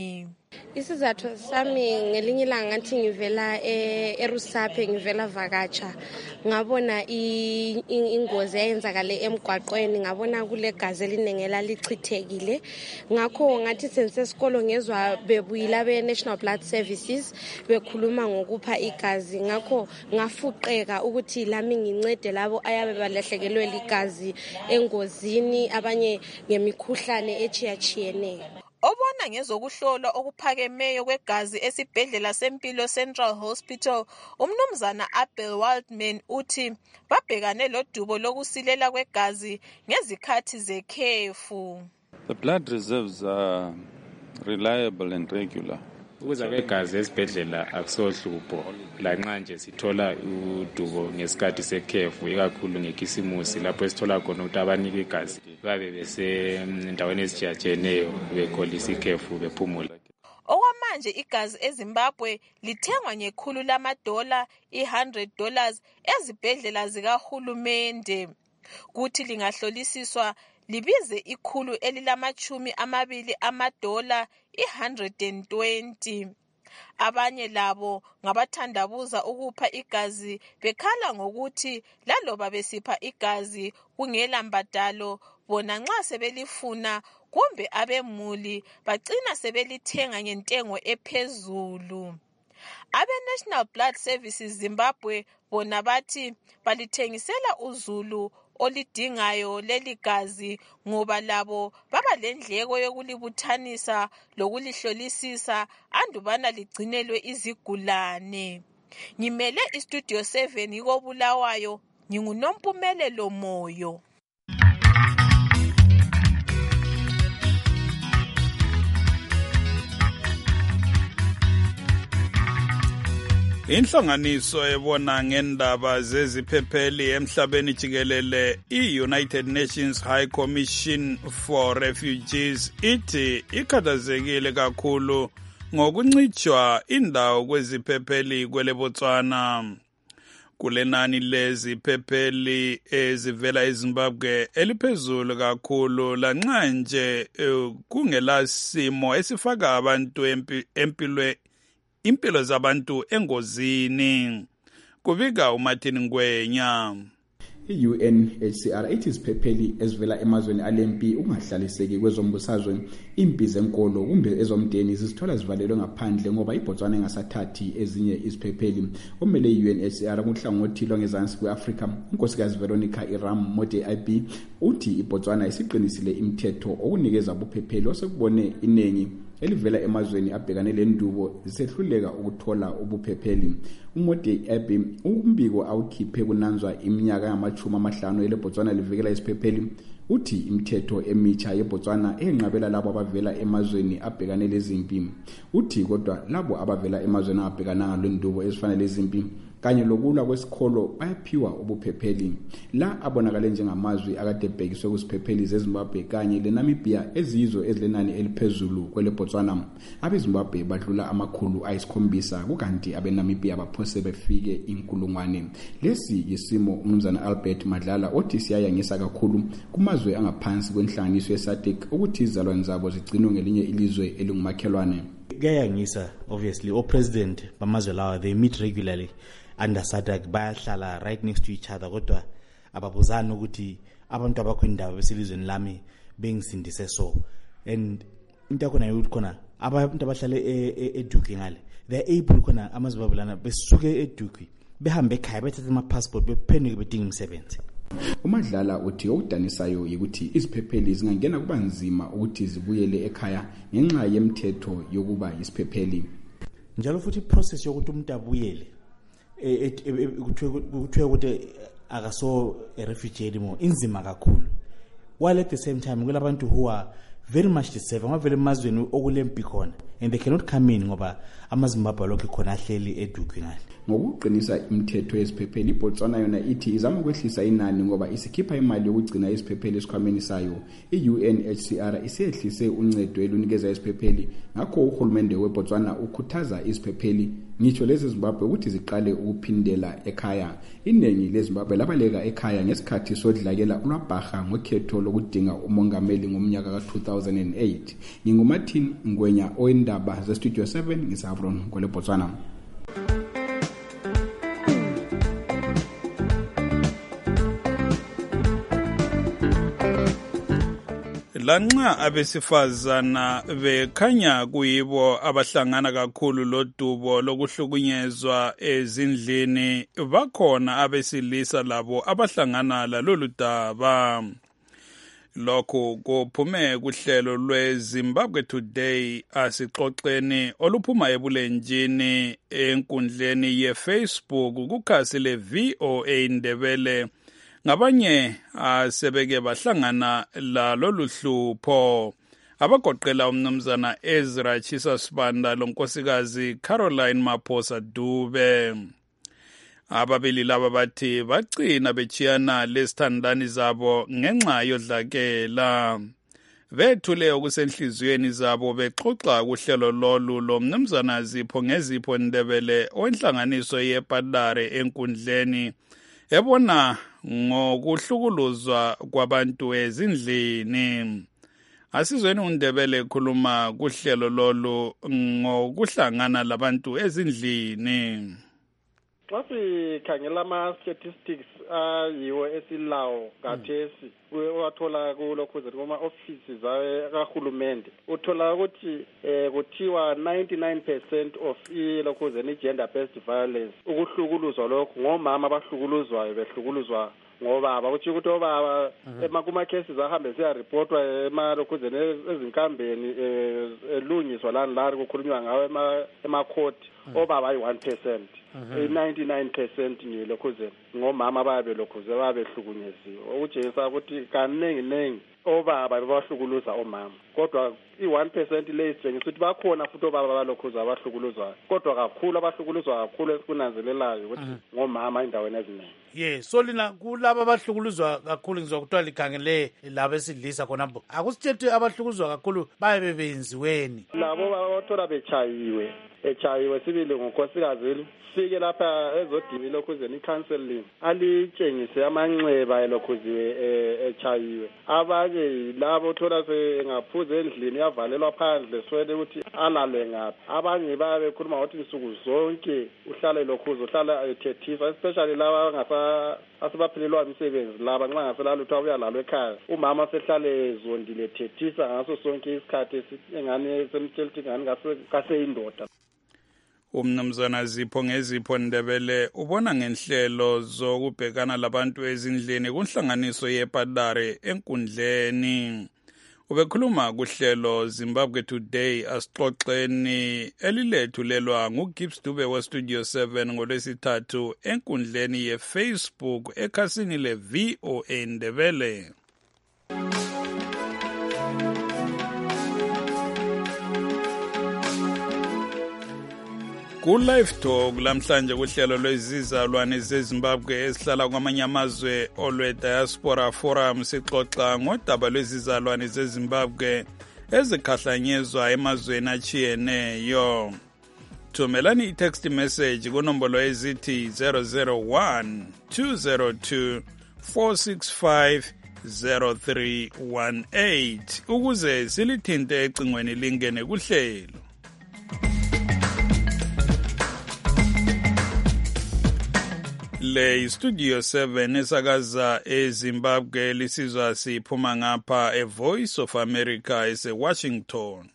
Isizathu sami ngelinye ilanga ngathi ngivela eRusaphe ngivela Vakacha ngabona ingozi eyenzakale emgwaqweni ngabona kule gazi elinengela lichithekile ngakho ngathi sensesikolo ngezwa bebuyila be National Blood Services bekhuluma ngokupha igazi ngakho ngafuqeka ukuthi lami ngincede labo ayabe balahlekelwe ligazi engozini abanye ngemikhuhlane echiyachiyeneyo. Obona ngezokuhlolwa okuphakemeyo kwegazi esibhedlela sempilo Central Hospital, umnumzana Abel Waldman uthi babhekane lodubo lokusilela kwegazi ngezikhathi zekhefu. The blood reserves are reliable and regular. Ukuza kwegazi esibhedlela akusohlupho lanxa nje sithola udubo ngesikhathi sekhefu ikakhulu ngekisimusi lapho esithola khona ukuthi abanike igazi babe besendaweni ezijatsheneyo bekholisa ikhefu bephumula. Okwamanje igazi eZimbabwe lithengwa ngekhulu lamadola one hundred dollars ezibhedlela zikahulumende kuthi lingahlolisiswa libize ikhulu elilamachumi amabili amadola one hundred twenty. Abanye labo ngabathandabuza ukupha igazi bekhala ngokuthi laloba besipha igazi kungela mbadalo bona nxa sebelifuna kumbe abemuli bagcina sebelithenga ngentengo ephezulu. Abe National Blood Services Zimbabwe bona bathi balithengisela uzulu olidingayo leli gazi ngoba labo baba lendleko yokulibuthanisa lokulihlolisisa andubana ligcinelwe izigulane. Ngimele iStudio seven ikobulawayo nginguNompumelelo Moyo. Inhlanganiso ebona ngendaba zeziphepheli emhlabeni jikelele i-United Nations High Commission for Refugees ithi ikhathazekile kakhulu ngokuncitshwa indawo kweziphepheli kwele Botswana. Kulenani leziphepheli ezivela eZimbabwe eliphezulu kakhulu lanxa nje kungelasimo esifaka abantu empilwe impilo zabantu engozini. Kubika uMartin Ngwenya. I-U N H C R ithi iziphepheli ezivela emazweni alempi ukungahlaliseki kwezombusazwe impi zenkolo kumbe ezomdeni zisithola zivalelwe ngaphandle ngoba iBotswana engasathathi ezinye iziphepheli. Omele i-U N H C R kuhlangothi lwangezansi kweAfrika unkosikazi Veronica Iram Mode I B uthi iBotswana isiqinisile imithetho okunikeza ubuphepheli osekubone inengi elivela emazweni abhekane lendubo zisehluleka ukuthola ubuphepheli. Umode Abbey umbiko awukhiphe kunanzwa iminyaka yamachuma amahlanu eleBotswana livikela isiphepheli uthi imithetho emitsha yeBotswana enqabela labo abavela emazweni abhekane lezimpi. Uthi kodwa labo abavela emazweni abhekana lendubo ezifana lezimpi kanye lokulwa kwesikholo bayaphiwa ubuphepheli. La abonakale njengamazwi akadebhekiswe kusiphepheli zeZimbabwe kanye leNamibia eziyizo ezilenani eliphezulu kwele Botswana. AbeZimbabwe badlula amakhulu ayisikhombisa kukanti abeNamibia baphose befike inkulungwane. Lesi yisimo umnumzana Albert Madlala othi siyayangisa kakhulu kumazwe angaphansi kwenhlanganiso yeSADC ukuthi izalwane zabo zigcinwe ngelinye ilizwe elingumakhelwane. Kuyayangisa obviously o president bamazwe lawa they meet regularly under SADC bayahlala right next to each other kodwa ababuzana ukuthi abantu abakho indawo besilizweni lami bengisindise so and into yakho nayo ukuthi khona abantu abahlala eDuki ngale they are able khona amazibabulana besuke eDuki behambe ekhaya bethatha ama passport bephenduke bedinga umsebenzi. Umadlala uthi okudanisayo ukuthi iziphepheli zingangena kuba nzima ukuthi zibuyele ekhaya ngenxa yemthetho yokuba isiphepheli. Njalo futhi process yokuthi umuntu abuyele kuthiwe ukuthi akaso a refugee anymore inzima kakhulu, while at the same time kulabantu who are very much deserving abavela emazweni okulempi khona and they cannot come in ngoba amaZimbabwe lokho khona ahleli eDuki ngale. ngokuqinisa imithetho yeziphepheli iBotswana yona ithi izama ukwehlisa inani ngoba isikhipha imali yokugcina iziphepheli esikhwameni sayo. I-U N H C R isehlise uncedo elunikeza iziphepheli, ngakho uhulumende weBotswana ukhuthaza iziphepheli ngitsho lezi Zimbabwe ukuthi ziqale ukuphindela ekhaya. Iningi leZimbabwe labaleka ekhaya ngesikhathi sodlakela ulwabhaha ngokhetho lokudinga umongameli ngomnyaka ka two thousand eight. NginguMartin Ngwenya oindaba ze Studio seven ngisavron kole Botswana. Lanxa abesifazana bekhanya kuyibo abahlangana kakhulu lodubo lokuhlukunyezwa ezindlini, bakhona abesilisa labo abahlangana lalolu daba. Lokhu kuphume kuhlelo lweZimbabwe Today asixoxeni oluphuma ebulenjini enkundleni yeFacebook kukhasi le-V O A Ndebele. Ngabanye asebeke bahlangana lalolu hlupho abagoqela umnumzana Ezra Chisa Sibanda lonkosikazi Caroline Maphosa Dube. Ababili laba bathi bagcina bechiyana lesithandani zabo ngenxa yodlakela. Bethule okusenhliziyweni zabo bexoxa kuhlelo lolu lomnumzana Zipho ngezipho Ndebele wenhlanganiso yePadare enkundleni ebona ngokuhlukuluzwa kwabantu ezindlini. Asizweni uNdebele ekhuluma kuhlelo lolu ngokuhlangana labantu ezindlini. Xa sikhangela ama-statistics ayiwo esilawo kathesi wathola kulokhuze kuma-ofisi kahulumende, uthola ukuthi um kuthiwa ninety-nine percent of ilokhuze i-gender based violence, ukuhlukuluzwa lokhu ngomama abahlukuluzwayo behlukuluzwa ngobaba. Kuthi ukuthi obaba emakumacases ahambe siyaripotwa emalokhuzeni ezinkambeni elungiswa lani lari kukhulunywa ngawo emakhoti, obaba ayi-one percent. I-ninety-nine percent ngilokhuzeni ngomama babe lokhuze babehlukunyeziwe, okutshengisa ukuthi kaningi ningi obaba babahlukuluza omama, kodwa i-one percent le isitshengisa ukuthi bakhona futhi obaba balokhuza abahlukuluzwayo, kodwa kakhulu abahlukuluzwa kakhulu esikunanzelelayo ukuthi ngomama endaweni eziningi. Ye, so lina kulaba abahlukuluzwa kakhulu ngizwa kuthiwa likhangele laba esidlisa khonapho, akusitshela abahlukuluzwa kakhulu babe benziweni? Labo bathola bechayiwe echayiwe sibili ngonkosikazi fike lapha ezodinga ilokhuzeni i-counseling alitshengise amanxeba elokhuziwe echayiwe. Abanye labo thola sengaphuza endlini yavalelwa phandle swele ukuthi alalwe ngaphi. Abanye babe bekhuluma ukuthi insuku zonke uhlala elokhuzi uhlala ethethisa, especially laba ngasa asebaphelelwa imisebenzi laba nxa ngaselala uthi uyalalwa ekhaya, umama sehlale ezondile ethethisa ngaso sonke isikhathi engane semthelthi ngani kaseyindoda. Umnumzana Zipho ngezipho Ndebele ubona ngenhlelo zokubhekana labantu ezindlini kunhlanganiso yePadare enkundleni. Ubekhuluma kuhlelo Zimbabwe Today asixoxeni elilethulelwa nguGibbs Dube weStudio seven ngolwesithathu enkundleni yeFacebook ekhasini le-V O A Ndebele. Ku-Live Talk lamhlanje kuhlelo lwezizalwane zeZimbabwe esihlala kwamanye amazwe olwe-Diaspora Forum sixoxa ngodaba lwezizalwane zeZimbabwe ezikhahlanyezwa emazweni achiyeneyo. Thumelani i-text message kunombolo ezithi zero zero one two zero two four six five zero three one eight ukuze silithinte ecingweni lingene kuhlelo. Le Studio seven esakaza eZimbabwe lisizwa siphuma ngapha eVoice of America eseWashington.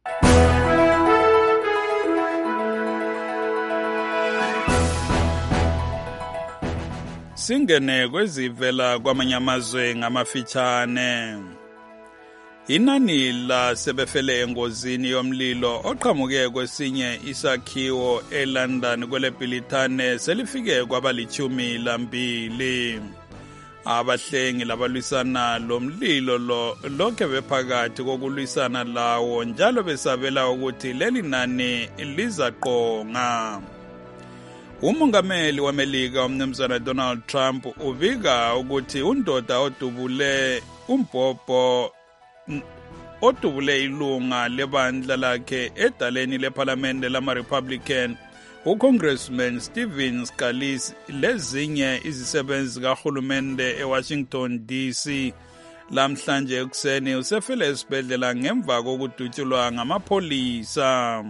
Singene kwezivela kwamanye amazwe ngamafitshane. Inani la sebefele engozini yomlilo oqhamuke kwesinye isakhiwo eLondon kweleBhilithane selifike kwabalichumi lambili. Abahlengi labalwisana lomlilo lo lokhe bephakathi kokulwisana lawo njalo besabela ukuthi leli nani lizaqonga. Umongameli w'Amelika umnumzana Donald Trump uvika ukuthi undoda odubule umbhobho odubule ilunga lebandla lakhe edaleni lephalamende lama-Republican uCongressman Stephen Scalise lezinye izisebenzi kahulumende eWashington D C lamhlanje ekuseni usefile esibhedlela ngemva kokudutyulwa ngamapholisa.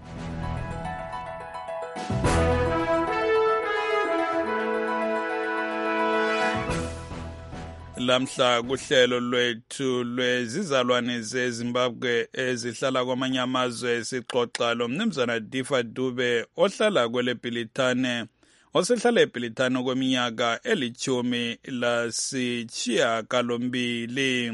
Lamhla kuhlelo lwethu lwezizalwane zeZimbabwe ezihlala kwamanye amazwe sixoxa lo mnumzana Difa Dube ohlala kwele Bhilithane osehlala eBhilithane kweminyaka elithumi lasitshiyagalombili.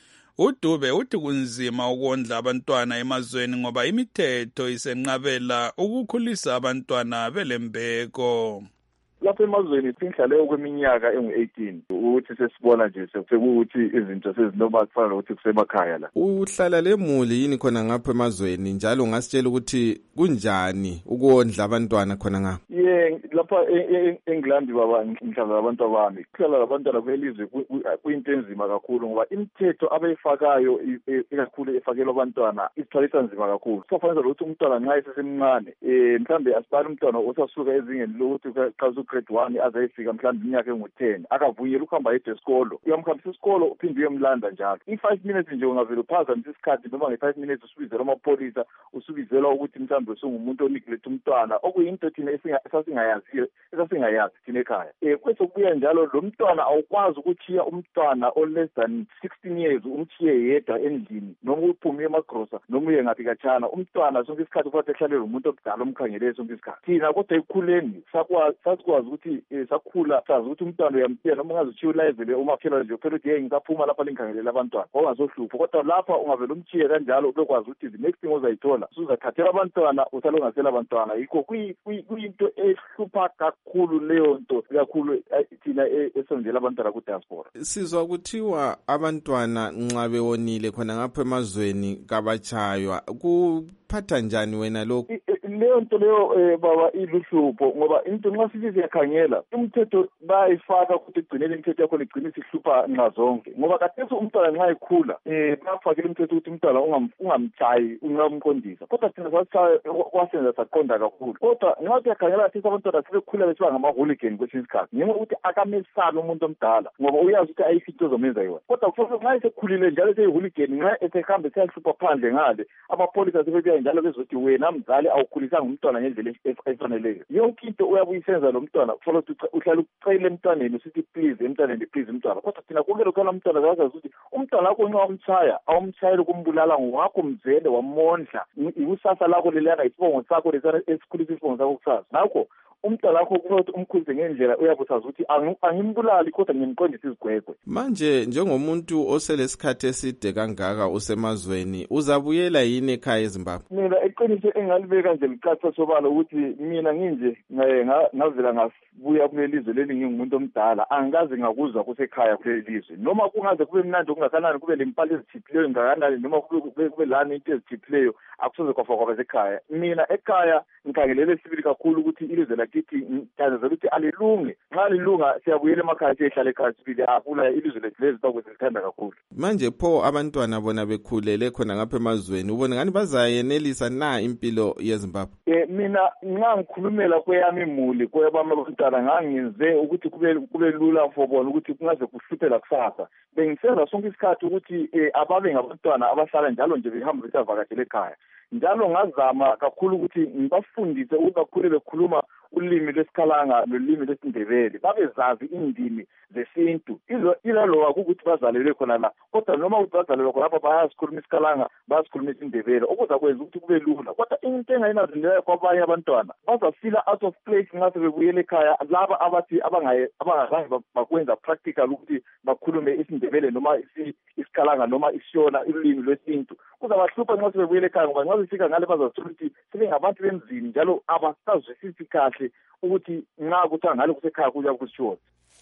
uDube uthi kunzima ukondla abantwana emazweni ngoba imithetho isenqabela ukukhulisa abantwana belembeko. Lapha emazweni sihlale okweminyaka engu-eighteen ukuthi sesibona nje sekuthi izinto sezinoma kufana nokuthi kusemakhaya la. Uhlala lemuli yini khona ngapha emazweni njalo ngasitshela ukuthi kunjani ukondla abantwana khona ngapha? Yeah, lapha eEngland baba ngihlala labantu abami. Kuhlala labantwana kwelizwe kuyinto enzima kakhulu ngoba imithetho abayifakayo ikakhulu efakelwa abantwana isithwalisa nzima kakhulu. Kufanele ukuthi umntwana nxa esesemncane eh mhlambe asibale umntwana osasuka ezingeni lokuthi xa grade one azayifika mhlawumbe iminyaka engu-ten akavunyelwa ukuhamba yedwa esikolo uyamkhambisa isikolo uphinde uyemlanda njalo i-five minutes nje ungavele uphazamisa isikhathi noma nge-five minutes usubizela amapholisa usubizelwa ukuthi mhlawumbe usungumuntu oneglect umntwana okuyinto thina esasingayaziyo esasingayazi thina ekhaya um kwesokubuya njalo lo mntwana awukwazi ukuthiya umntwana o-less than sixteen years umthiye yedwa endlini noma uphume emagrosa noma uye ngaphi katshana umntwana sonke isikhathi kufanele ehlalele umuntu omdala omkhangeleyo sonke isikhathi thina kodwa ekukhuleni sakwazi kwazi ukuthi sakhula sazi ukuthi umntwana uyamthiya noma ungazichiya ulayezele umakhelwane nje uphela ukuthi hey ngisaphuma lapha lingikhangelela abantwana ongazohlupha kodwa lapha ungavele umthiye kanjalo ubekwazi ukuthi the next thing ozayithola usuzathathela abantwana usale ungasela abantwana yikho kuyinto ehlupha kakhulu leyo nto kakhulu thina esenzela abantwana ku-diaspora. Sizwa kuthiwa abantwana nxa bewonile khona ngapha emazweni kabatshaywa kuphatha njani wena lokho? Leyo nto leyo baba iluhlupho ngoba into nxa sithi siyakhangela imithetho bayayifaka ukuthi igcinele imithetho yakho igcine sihlupha nxa zonke ngoba kathesi umntwana nxa ekhula um bayafakela imithetho ukuthi umntwana ungamtshayi ungamqondisa kodwa thina kwasenza saqonda kakhulu kodwa nxa siyakhangela kathesi abantwana sebekhula besiba ngama-hooligan kwesinye isikhathi ngenxa ukuthi akamesabi umuntu omdala ngoba uyazi ukuthi ayikho into ozomenza yona kodwa kufanele nxa esekhulile njalo seyi-hooligan nxa esehambe seyahlupha phandle ngale amapholisa sebebuya njalo bezothi wena mzali awukhulisanga umntwana ngendlela efaneleyo yonke into uyabe uyisenza lo mntwana kufanele ukuthi uhlale ucele emntwaneni usithi please emntwaneni please umntwana kodwa thina konke lokhala umntwana zazazi ukuthi umntwana wakho nxa umtshaya awumtshayeli ukumbulala ngowakho mzele wamondla ikusasa lakho leliyana isibongo sakho lesana esikhulisa isibongo sakho kusasa ngakho umntwana wakho kunokuthi umkhulise ngendlela uyabe usazi ukuthi angimbulali kodwa ngimqondisa izigwegwe. Manje njengomuntu oselesikhathi eside kangaka usemazweni uzabuyela yini ekhaya eZimbabwe? Mina eqiniso engalibeka nje licaca sobala ukuthi mina nginje ngavela ngabuya kulelizwe leli ngingumuntu omdala angikaze ngakuzwa kusekhaya kulelizwe noma kungaze kube mnandi kungakanani kube lempala ezithiphileyo ngakanani noma kube kube lana into ezithiphileyo akusoze kwafa kwabasekhaya. Mina ekhaya ngikhangelele sibili kakhulu ukuthi ilizwe lakithi ngithandazela ukuthi alilunge nxa lilunga siyabuyela emakhaya siyehlala ekhaya sibili afula ilizwe lethu leZimbabwe silithanda kakhulu. Manje pho abantwana bona bekhulele khona ngapha emazweni ubona ngani bazayenelisa na impilo yeZimbabwe? Eh mina nxa ngikhulumela kweyami imuli kwebami abantwana ngangenze ukuthi kube kube lula for bona ukuthi kungaze kuhluphela kusasa. Bengisenza sonke isikhathi ukuthi ababe ngabantwana abahlala njalo nje behamba besavakashela ekhaya. Njalo ngazama kakhulu ukuthi ngibafundise ukuthi bakhule bekhuluma ulimi lwesikhalanga nolimi lwesindebele babezazi indimi zesintu ilalo akukuthi bazalelwe khona la kodwa noma ukuthi bazalelwe khona lapha bayasikhuluma isikhalanga bayasikhuluma isindebele okuza kwenza ukuthi kube lula kodwa into engayinazindlela kwabanye abantwana bazafila out of place nxa sebebuyela ekhaya laba abathi abangazange bakwenza practical ukuthi bakhulume isindebele noma isikhalanga noma isishona ulimi lwesintu kuzabahlupha nxa sebebuyela ekhaya ngoba nxa befika ngale bazathola ukuthi sebengabantu bemzini njalo abasazwisisi kahle ukuthi nxa kuthiwa ngale kusekhaya kuya kusitshona.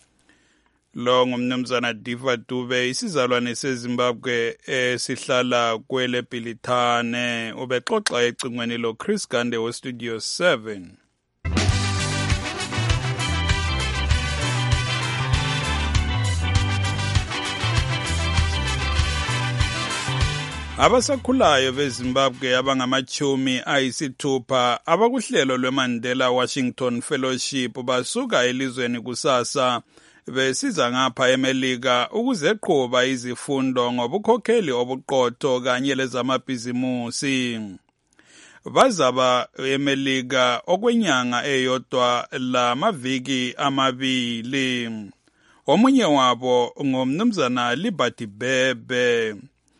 Lo ngumnumzana Difa Dube isizalwane seZimbabwe esihlala kwele Bhilithane ubexoxa ecingweni lo Chris Gande we Studio seven. Abasakhulayo beZimbabwe abangamachumi ayisithupha abakuhlelo lweMandela Washington Fellowship basuka elizweni kusasa besiza ngapha eMelika ukuzeqhuba izifundo ngobukhokheli obuqotho kanye lezamabhizimusi. Bazaba eMelika okwenyanga eyodwa lamaviki amabili. Omunye wabo ngumnumzana Liberty Bebe.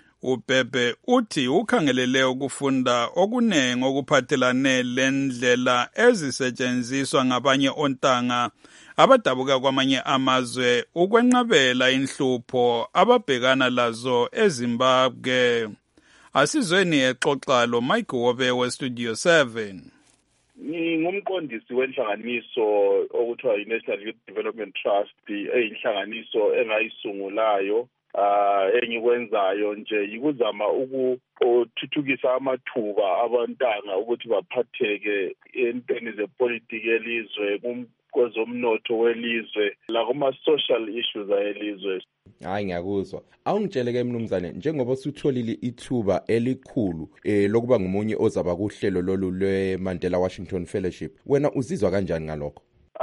UBebe uthi ukhangelele ukufunda okunengi okuphathelane lendlela ezisetshenziswa ngabanye ontanga abadabuka kwamanye amazwe ukwenqabela inhlupho ababhekana lazo eZimbabwe. Asizweni exoxa lo Mike Wobe weStudio seven. Ngingumqondisi wenhlanganiso okuthiwa yi-National Youth Development Trust, eyinhlanganiso engayisungulayo uh engikwenzayo nje yikuzama ukuthuthukisa amathuba abantanga ukuthi baphatheke entweni zepolitiki elizwe, kwezomnotho welizwe, lakuma-social issues ayelizwe. Hayi ngiyakuzwa. Awungitsheleke mnumzane, njengoba usutholile ithuba elikhulu eh lokuba ngumunye ozaba kuhlelo lolu lweMandela Washington Fellowship, wena uzizwa kanjani ngalokho?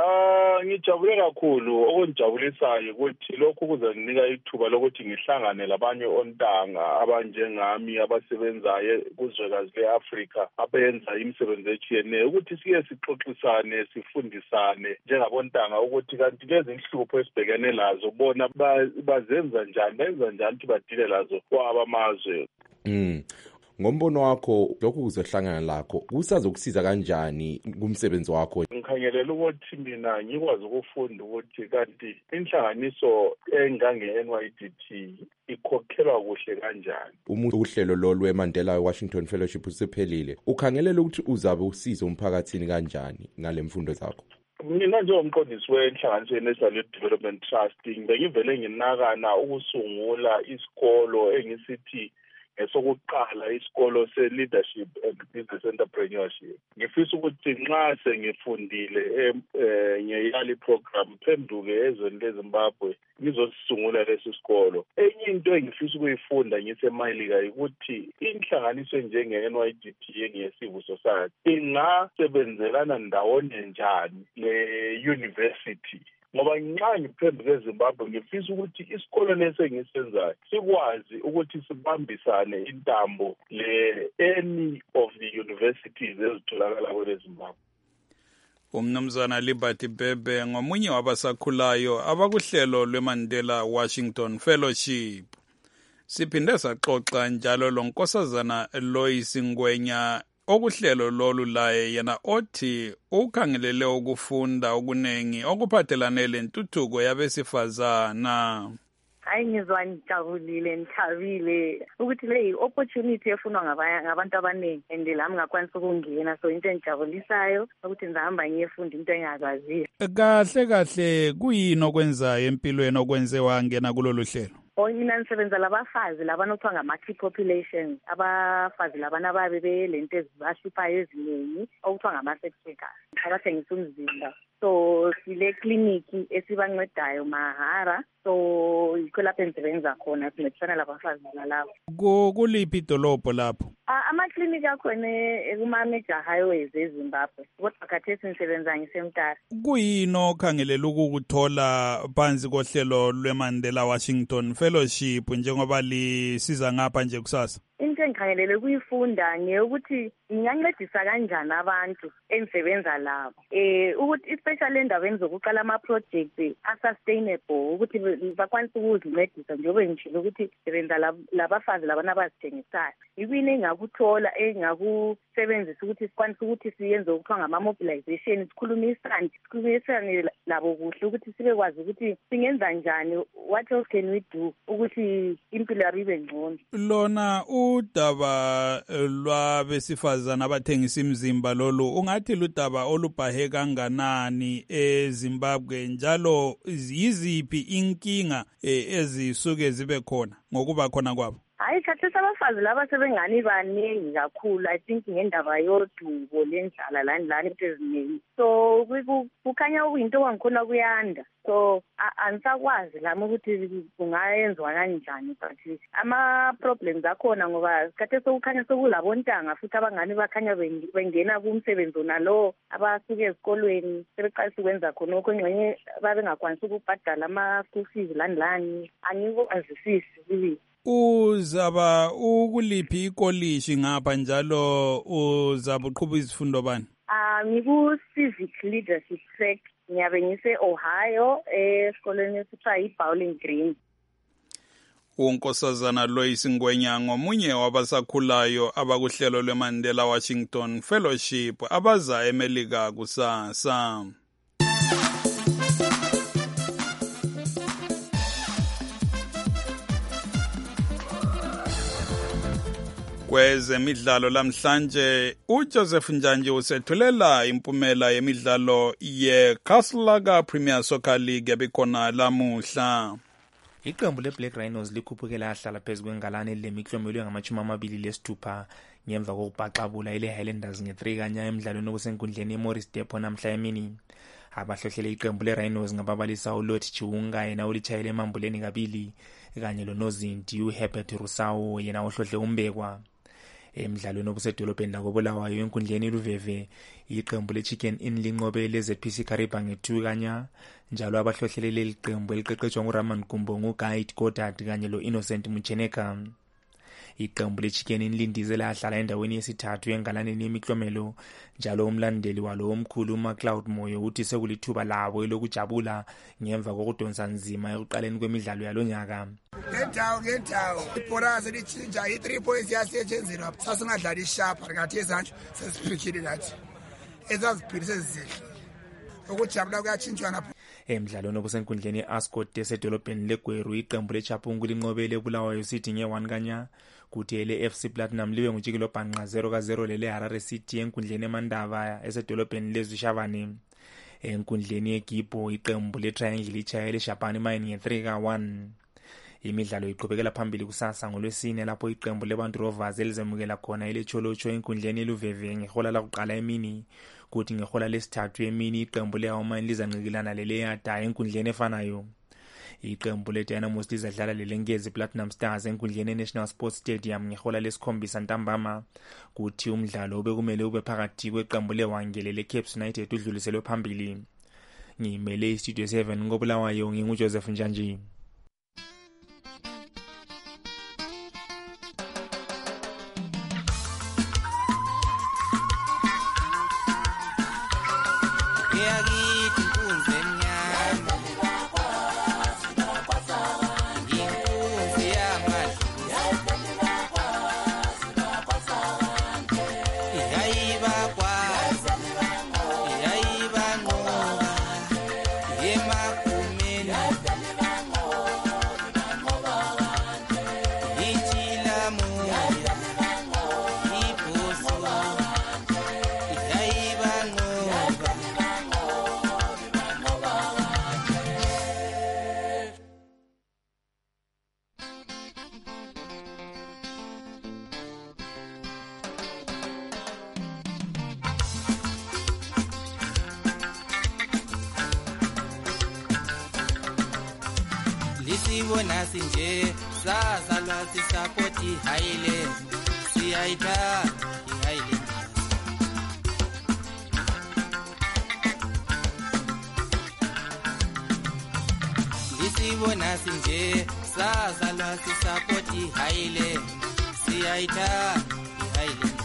Ah, ngijabule kakhulu. Okungijabulisayo ukuthi lokhu kuzanginika ithuba lokuthi ngihlangane labanye ontanga abanjengami abasebenzayo kuzwekazi leAfrika abenza imisebenzi etshiyeneyo, ukuthi sike sixoxisane sifundisane njengabontanga ukuthi kanti lezi inhlupho esibhekene lazo bona bazenza njani, benza njani ukuthi badile lazo kwabamazwe. Mm. Ngombono wakho lokhu kuzohlangana lakho kusazokusiza kanjani kumsebenzi wakho? Ngikhangelela ukuthi mina ngikwazi ukufunda ukuthi kanti inhlanganiso engange-N Y D T ikhokhelwa kuhle kanjani. Uma uhlelo lo lweMandela Washington Fellowship usephelile, ukhangelela ukuthi uzabe usiza umphakathini kanjani ngale mfundo zakho? Mina njengomqondisi wenhlanganiso ye-National Youth Development Trust ngibengivele nginakana ukusungula isikolo engisithi esokuqala isikolo se-leadership and business entrepreneurship. Ngifisa ukuthi nxa sengifundile ngeyali program phenduke ezweni leZimbabwe ngizosungula lesi sikolo. Enye into engifisa ukuyifunda ngiseMelika ukuthi inhlanganiso njenge-N Y D T engiyesivu society ingasebenzelana ndawonye njani le-university. Ngoba nxa ngiphenduke eZimbabwe ngifisa ukuthi isikolo lesi engisenzayo sikwazi ukuthi sibambisane intambo le-any of the universities ezitholakala kweleZimbabwe. Umnumzana Liberty Bebe ngomunye wabasakhulayo abakuhlelo lweMandela Washington Fellowship. Siphinde saxoxa njalo lonkosazana Lois Ngwenya okuhlelo lolu laye yena othi ukhangelele ukufunda okunengi okuphathelane lentuthuko yabesifazana. Hayi ngizwa ngijabulile ngithabile ukuthi le opportunity efunwa ngabantu abaningi and lami ngakwanisa ukungena, so into engijabulisayo ukuthi ngihamba ngiyefunda into engakwaziyo. Kahle kahle kuyini okwenzayo empilweni okwenze wangena kulolu hlelo? Oh, mina nisebenza labafazi labanothiwa ngama-key populations, abafazi labana babe belento ezibahluphayo eziningi okuthiwa ngama-sex workers abathengisa umzimba. So sile kliniki esibancedayo mahara, so yikho lapho engisebenza khona sincedisana labafazi nalabo. Kuliphi idolobho lapho? Amaklinika akhona kuma-major highways eZimbabwe, kodwa khathesi nisebenza ngisemtara. Kuyini okhangelela ukukuthola phansi kohlelo lweMandela Washington Fellowship njengoba lisiza ngapha nje kusasa? Into engikhangelele kuyifunda ngeyokuthi ngingancedisa kanjani abantu engisebenza labo. Eh ukuthi especially endaweni zokuqala ama-project a-sustainable ukuthi bakwanise ukuzincedisa njengoba ngishilo ukuthi sebenza labafazi labana abazithengisayo. Yikuyini engakuthola engakusebenzisa ukuthi sikwanise ukuthi siyenze okuthiwa ngama-mobilization, sikhulumisane sikhulumisane labo kuhle ukuthi sibekwazi ukuthi singenza njani, what else can we do ukuthi impilo yabo ibe ngcono. Lona udaba lwabesifazana abathengisa imizimba lolu ungathi ludaba olubhahe kanganani eZimbabwe, njalo yiziphi inkinga ezisuke zibe khona ngokuba khona kwabo? hayi khathesi abafazi laba sebengani baningi kakhulu I think ngendaba yodubo lendlala lani lani into eziningi so kukhanya into wangikhona kuyanda so anisakwazi lami ukuthi kungayenzwa kanjani but ama-problems akhona ngoba khathesi sokukhanya sekulabontanga futhi abangani bakhanya bengena kumsebenzi onalo abasuke ezikolweni sebeqalisa ukwenza khonokho engxenye babengakwanisi ukubhadala ama-school fees lani lani angikukwazisisi kibi uzaba ukuliphi ikolishi ngapha njalo uzaba uqhuba izifundo bani? Ah ngiku-civic leadership track ngiyabe ngise-Ohio esikoleni esithiwa i-Bowling Green. unkosazana Lois Ngwenya ngomunye wabasakhulayo abakuhlelo lweMandela Washington Fellowship abaza eMelika kusasa. Kwezemidlalo lamhlanje uJoseph Njanji usethulela impumela yemidlalo yeCastle Premier Soccer League ebikhona lamuhla. Iqembu leBlack Rhinos likhuphuke lahlala phezulu kwengalane elemiklomelo engamachumi amabili lesithupha ngemva kokubhaxabula ile Highlanders nge-three kanya emidlalweni obusenkundleni yeMorris Depot namhla emini. Abahlohlele iqembu leRhinos ngababalisa uLot Chiwunga yena ulitshayele emambuleni kabili kanye loNozinti uHerbert Rusau yena ohlohle umbekwa. Emidlalweni obusedolobheni lakobulawayo enkundleni luveve iqembu leChicken Inn linqobe leZ P C Kariba nge-two kanya njalo abahlohlelele iqembu eliqeqeshwa nguRaman Gumbo nguGuide Goddard kanye lo-Innocent Mucheneka. Iqembu leChicken Inn lindize lahlala endaweni yesithathu engalaneni yemiklomelo njalo umlandeli walo omkhulu uMacLeod Moyo uthi sekulithuba labo elokujabula ngemva kokudonsa nzima ekuqaleni kwemidlalo yalonyaka. Ngendawo ngendawo ibhola selitshintsha i-three points yasetshenzelwa sasingadlali isharp ngathi ezantsho sesiphikile nathi ezaziphile sezizihle ukujabula kuyatshintshwana. Emidlalweni obusenkundleni e-Ascot esedolobheni leGweru iqembu leChapungu linqobele Bulawayo City nge-one kanya kuthi ele F C Platinum libe ngujikelo bhanqa zero ka zero lele Harare City enkundleni eMandava esedolobheni leZwishavane. Enkundleni yeGibo iqembu leTriangle lichayele eShapani Mine nge-three ka one. Imidlalo iqhubekela phambili kusasa ngolwesine lapho iqembu leBantu Rovers elizemukela khona elecholocho enkundleni eluveve ngehola lakuqala emini kuthi ngehola lesithathu emini iqembu leHawamani lizancikilana leleyada enkundleni efanayo. Iqembu leDynamos lizadlala lelenkezi Platinum Stars enkundleni eNational Sports Stadium ngehola lesikhombisa ntambama kuthi umdlalo obekumele ube phakathi kweqembu leWangele leCapes United udluliselwe phambili. Ngimele iStudio seven ngobulawayo nginguJoseph Njanji. Sibona sinje sazalwa sisapoti Highland siyaita Highland Sibona sinje sazalwa sisapoti Highland siyaita Highland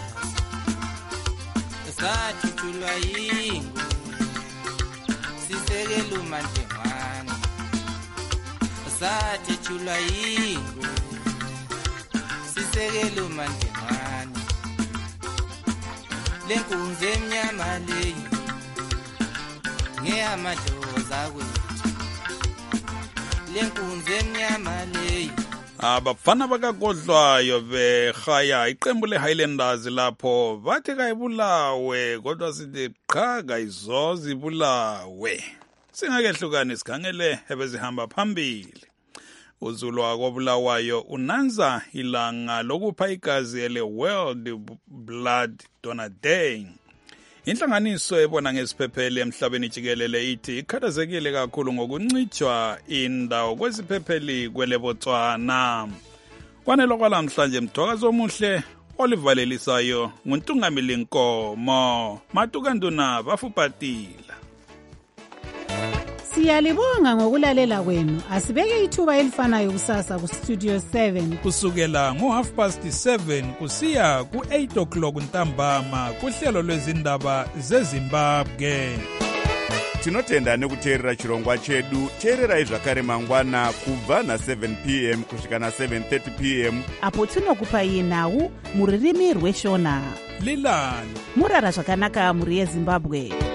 sathuthulwa yingu sisekela uMantemane sathi thulwa yingu sisekela uMantemane lenkunzi emnyama leyi ngeyamadloza kwethu lenkunzi emnyama leyi. Abafana bakagodlwayo behaya iqembu leHighlanders lapho bathi kayibulawe kodwa sithi qha kayizozi ibulawe. Singakehlukani sikhangele ebezihamba phambili. uzulu kobulawayo unanza ilanga lokupha igazi ele World Blood Donor Day. Inhlanganiso ebona ngesiphepheli emhlabeni jikelele ithi ikhathazekile kakhulu ngokuncitshwa indawo kwesiphepheli kwele Botswana. Kwanelo kwalamhlanje mthokazo omuhle olivalelisayo nguNtungamili Nkomo Matukanduna bafupatila. Siyalibonga ngokulalela kwenu. Asibeke ithuba elifanayo kusasa ku Studio seven kusukela ngo half past seven kusiya ku eight o'clock ntambama kuhlelo lwezindaba zeZimbabwe. Tinotenda nekuteerera chirongwa chedu. Teererai zvakare mangwana kubva na seven p m kusvika na seven thirty p m apo tinokupai nhau muririmi rweshona. Lilani murara zvakanaka muri yeZimbabwe.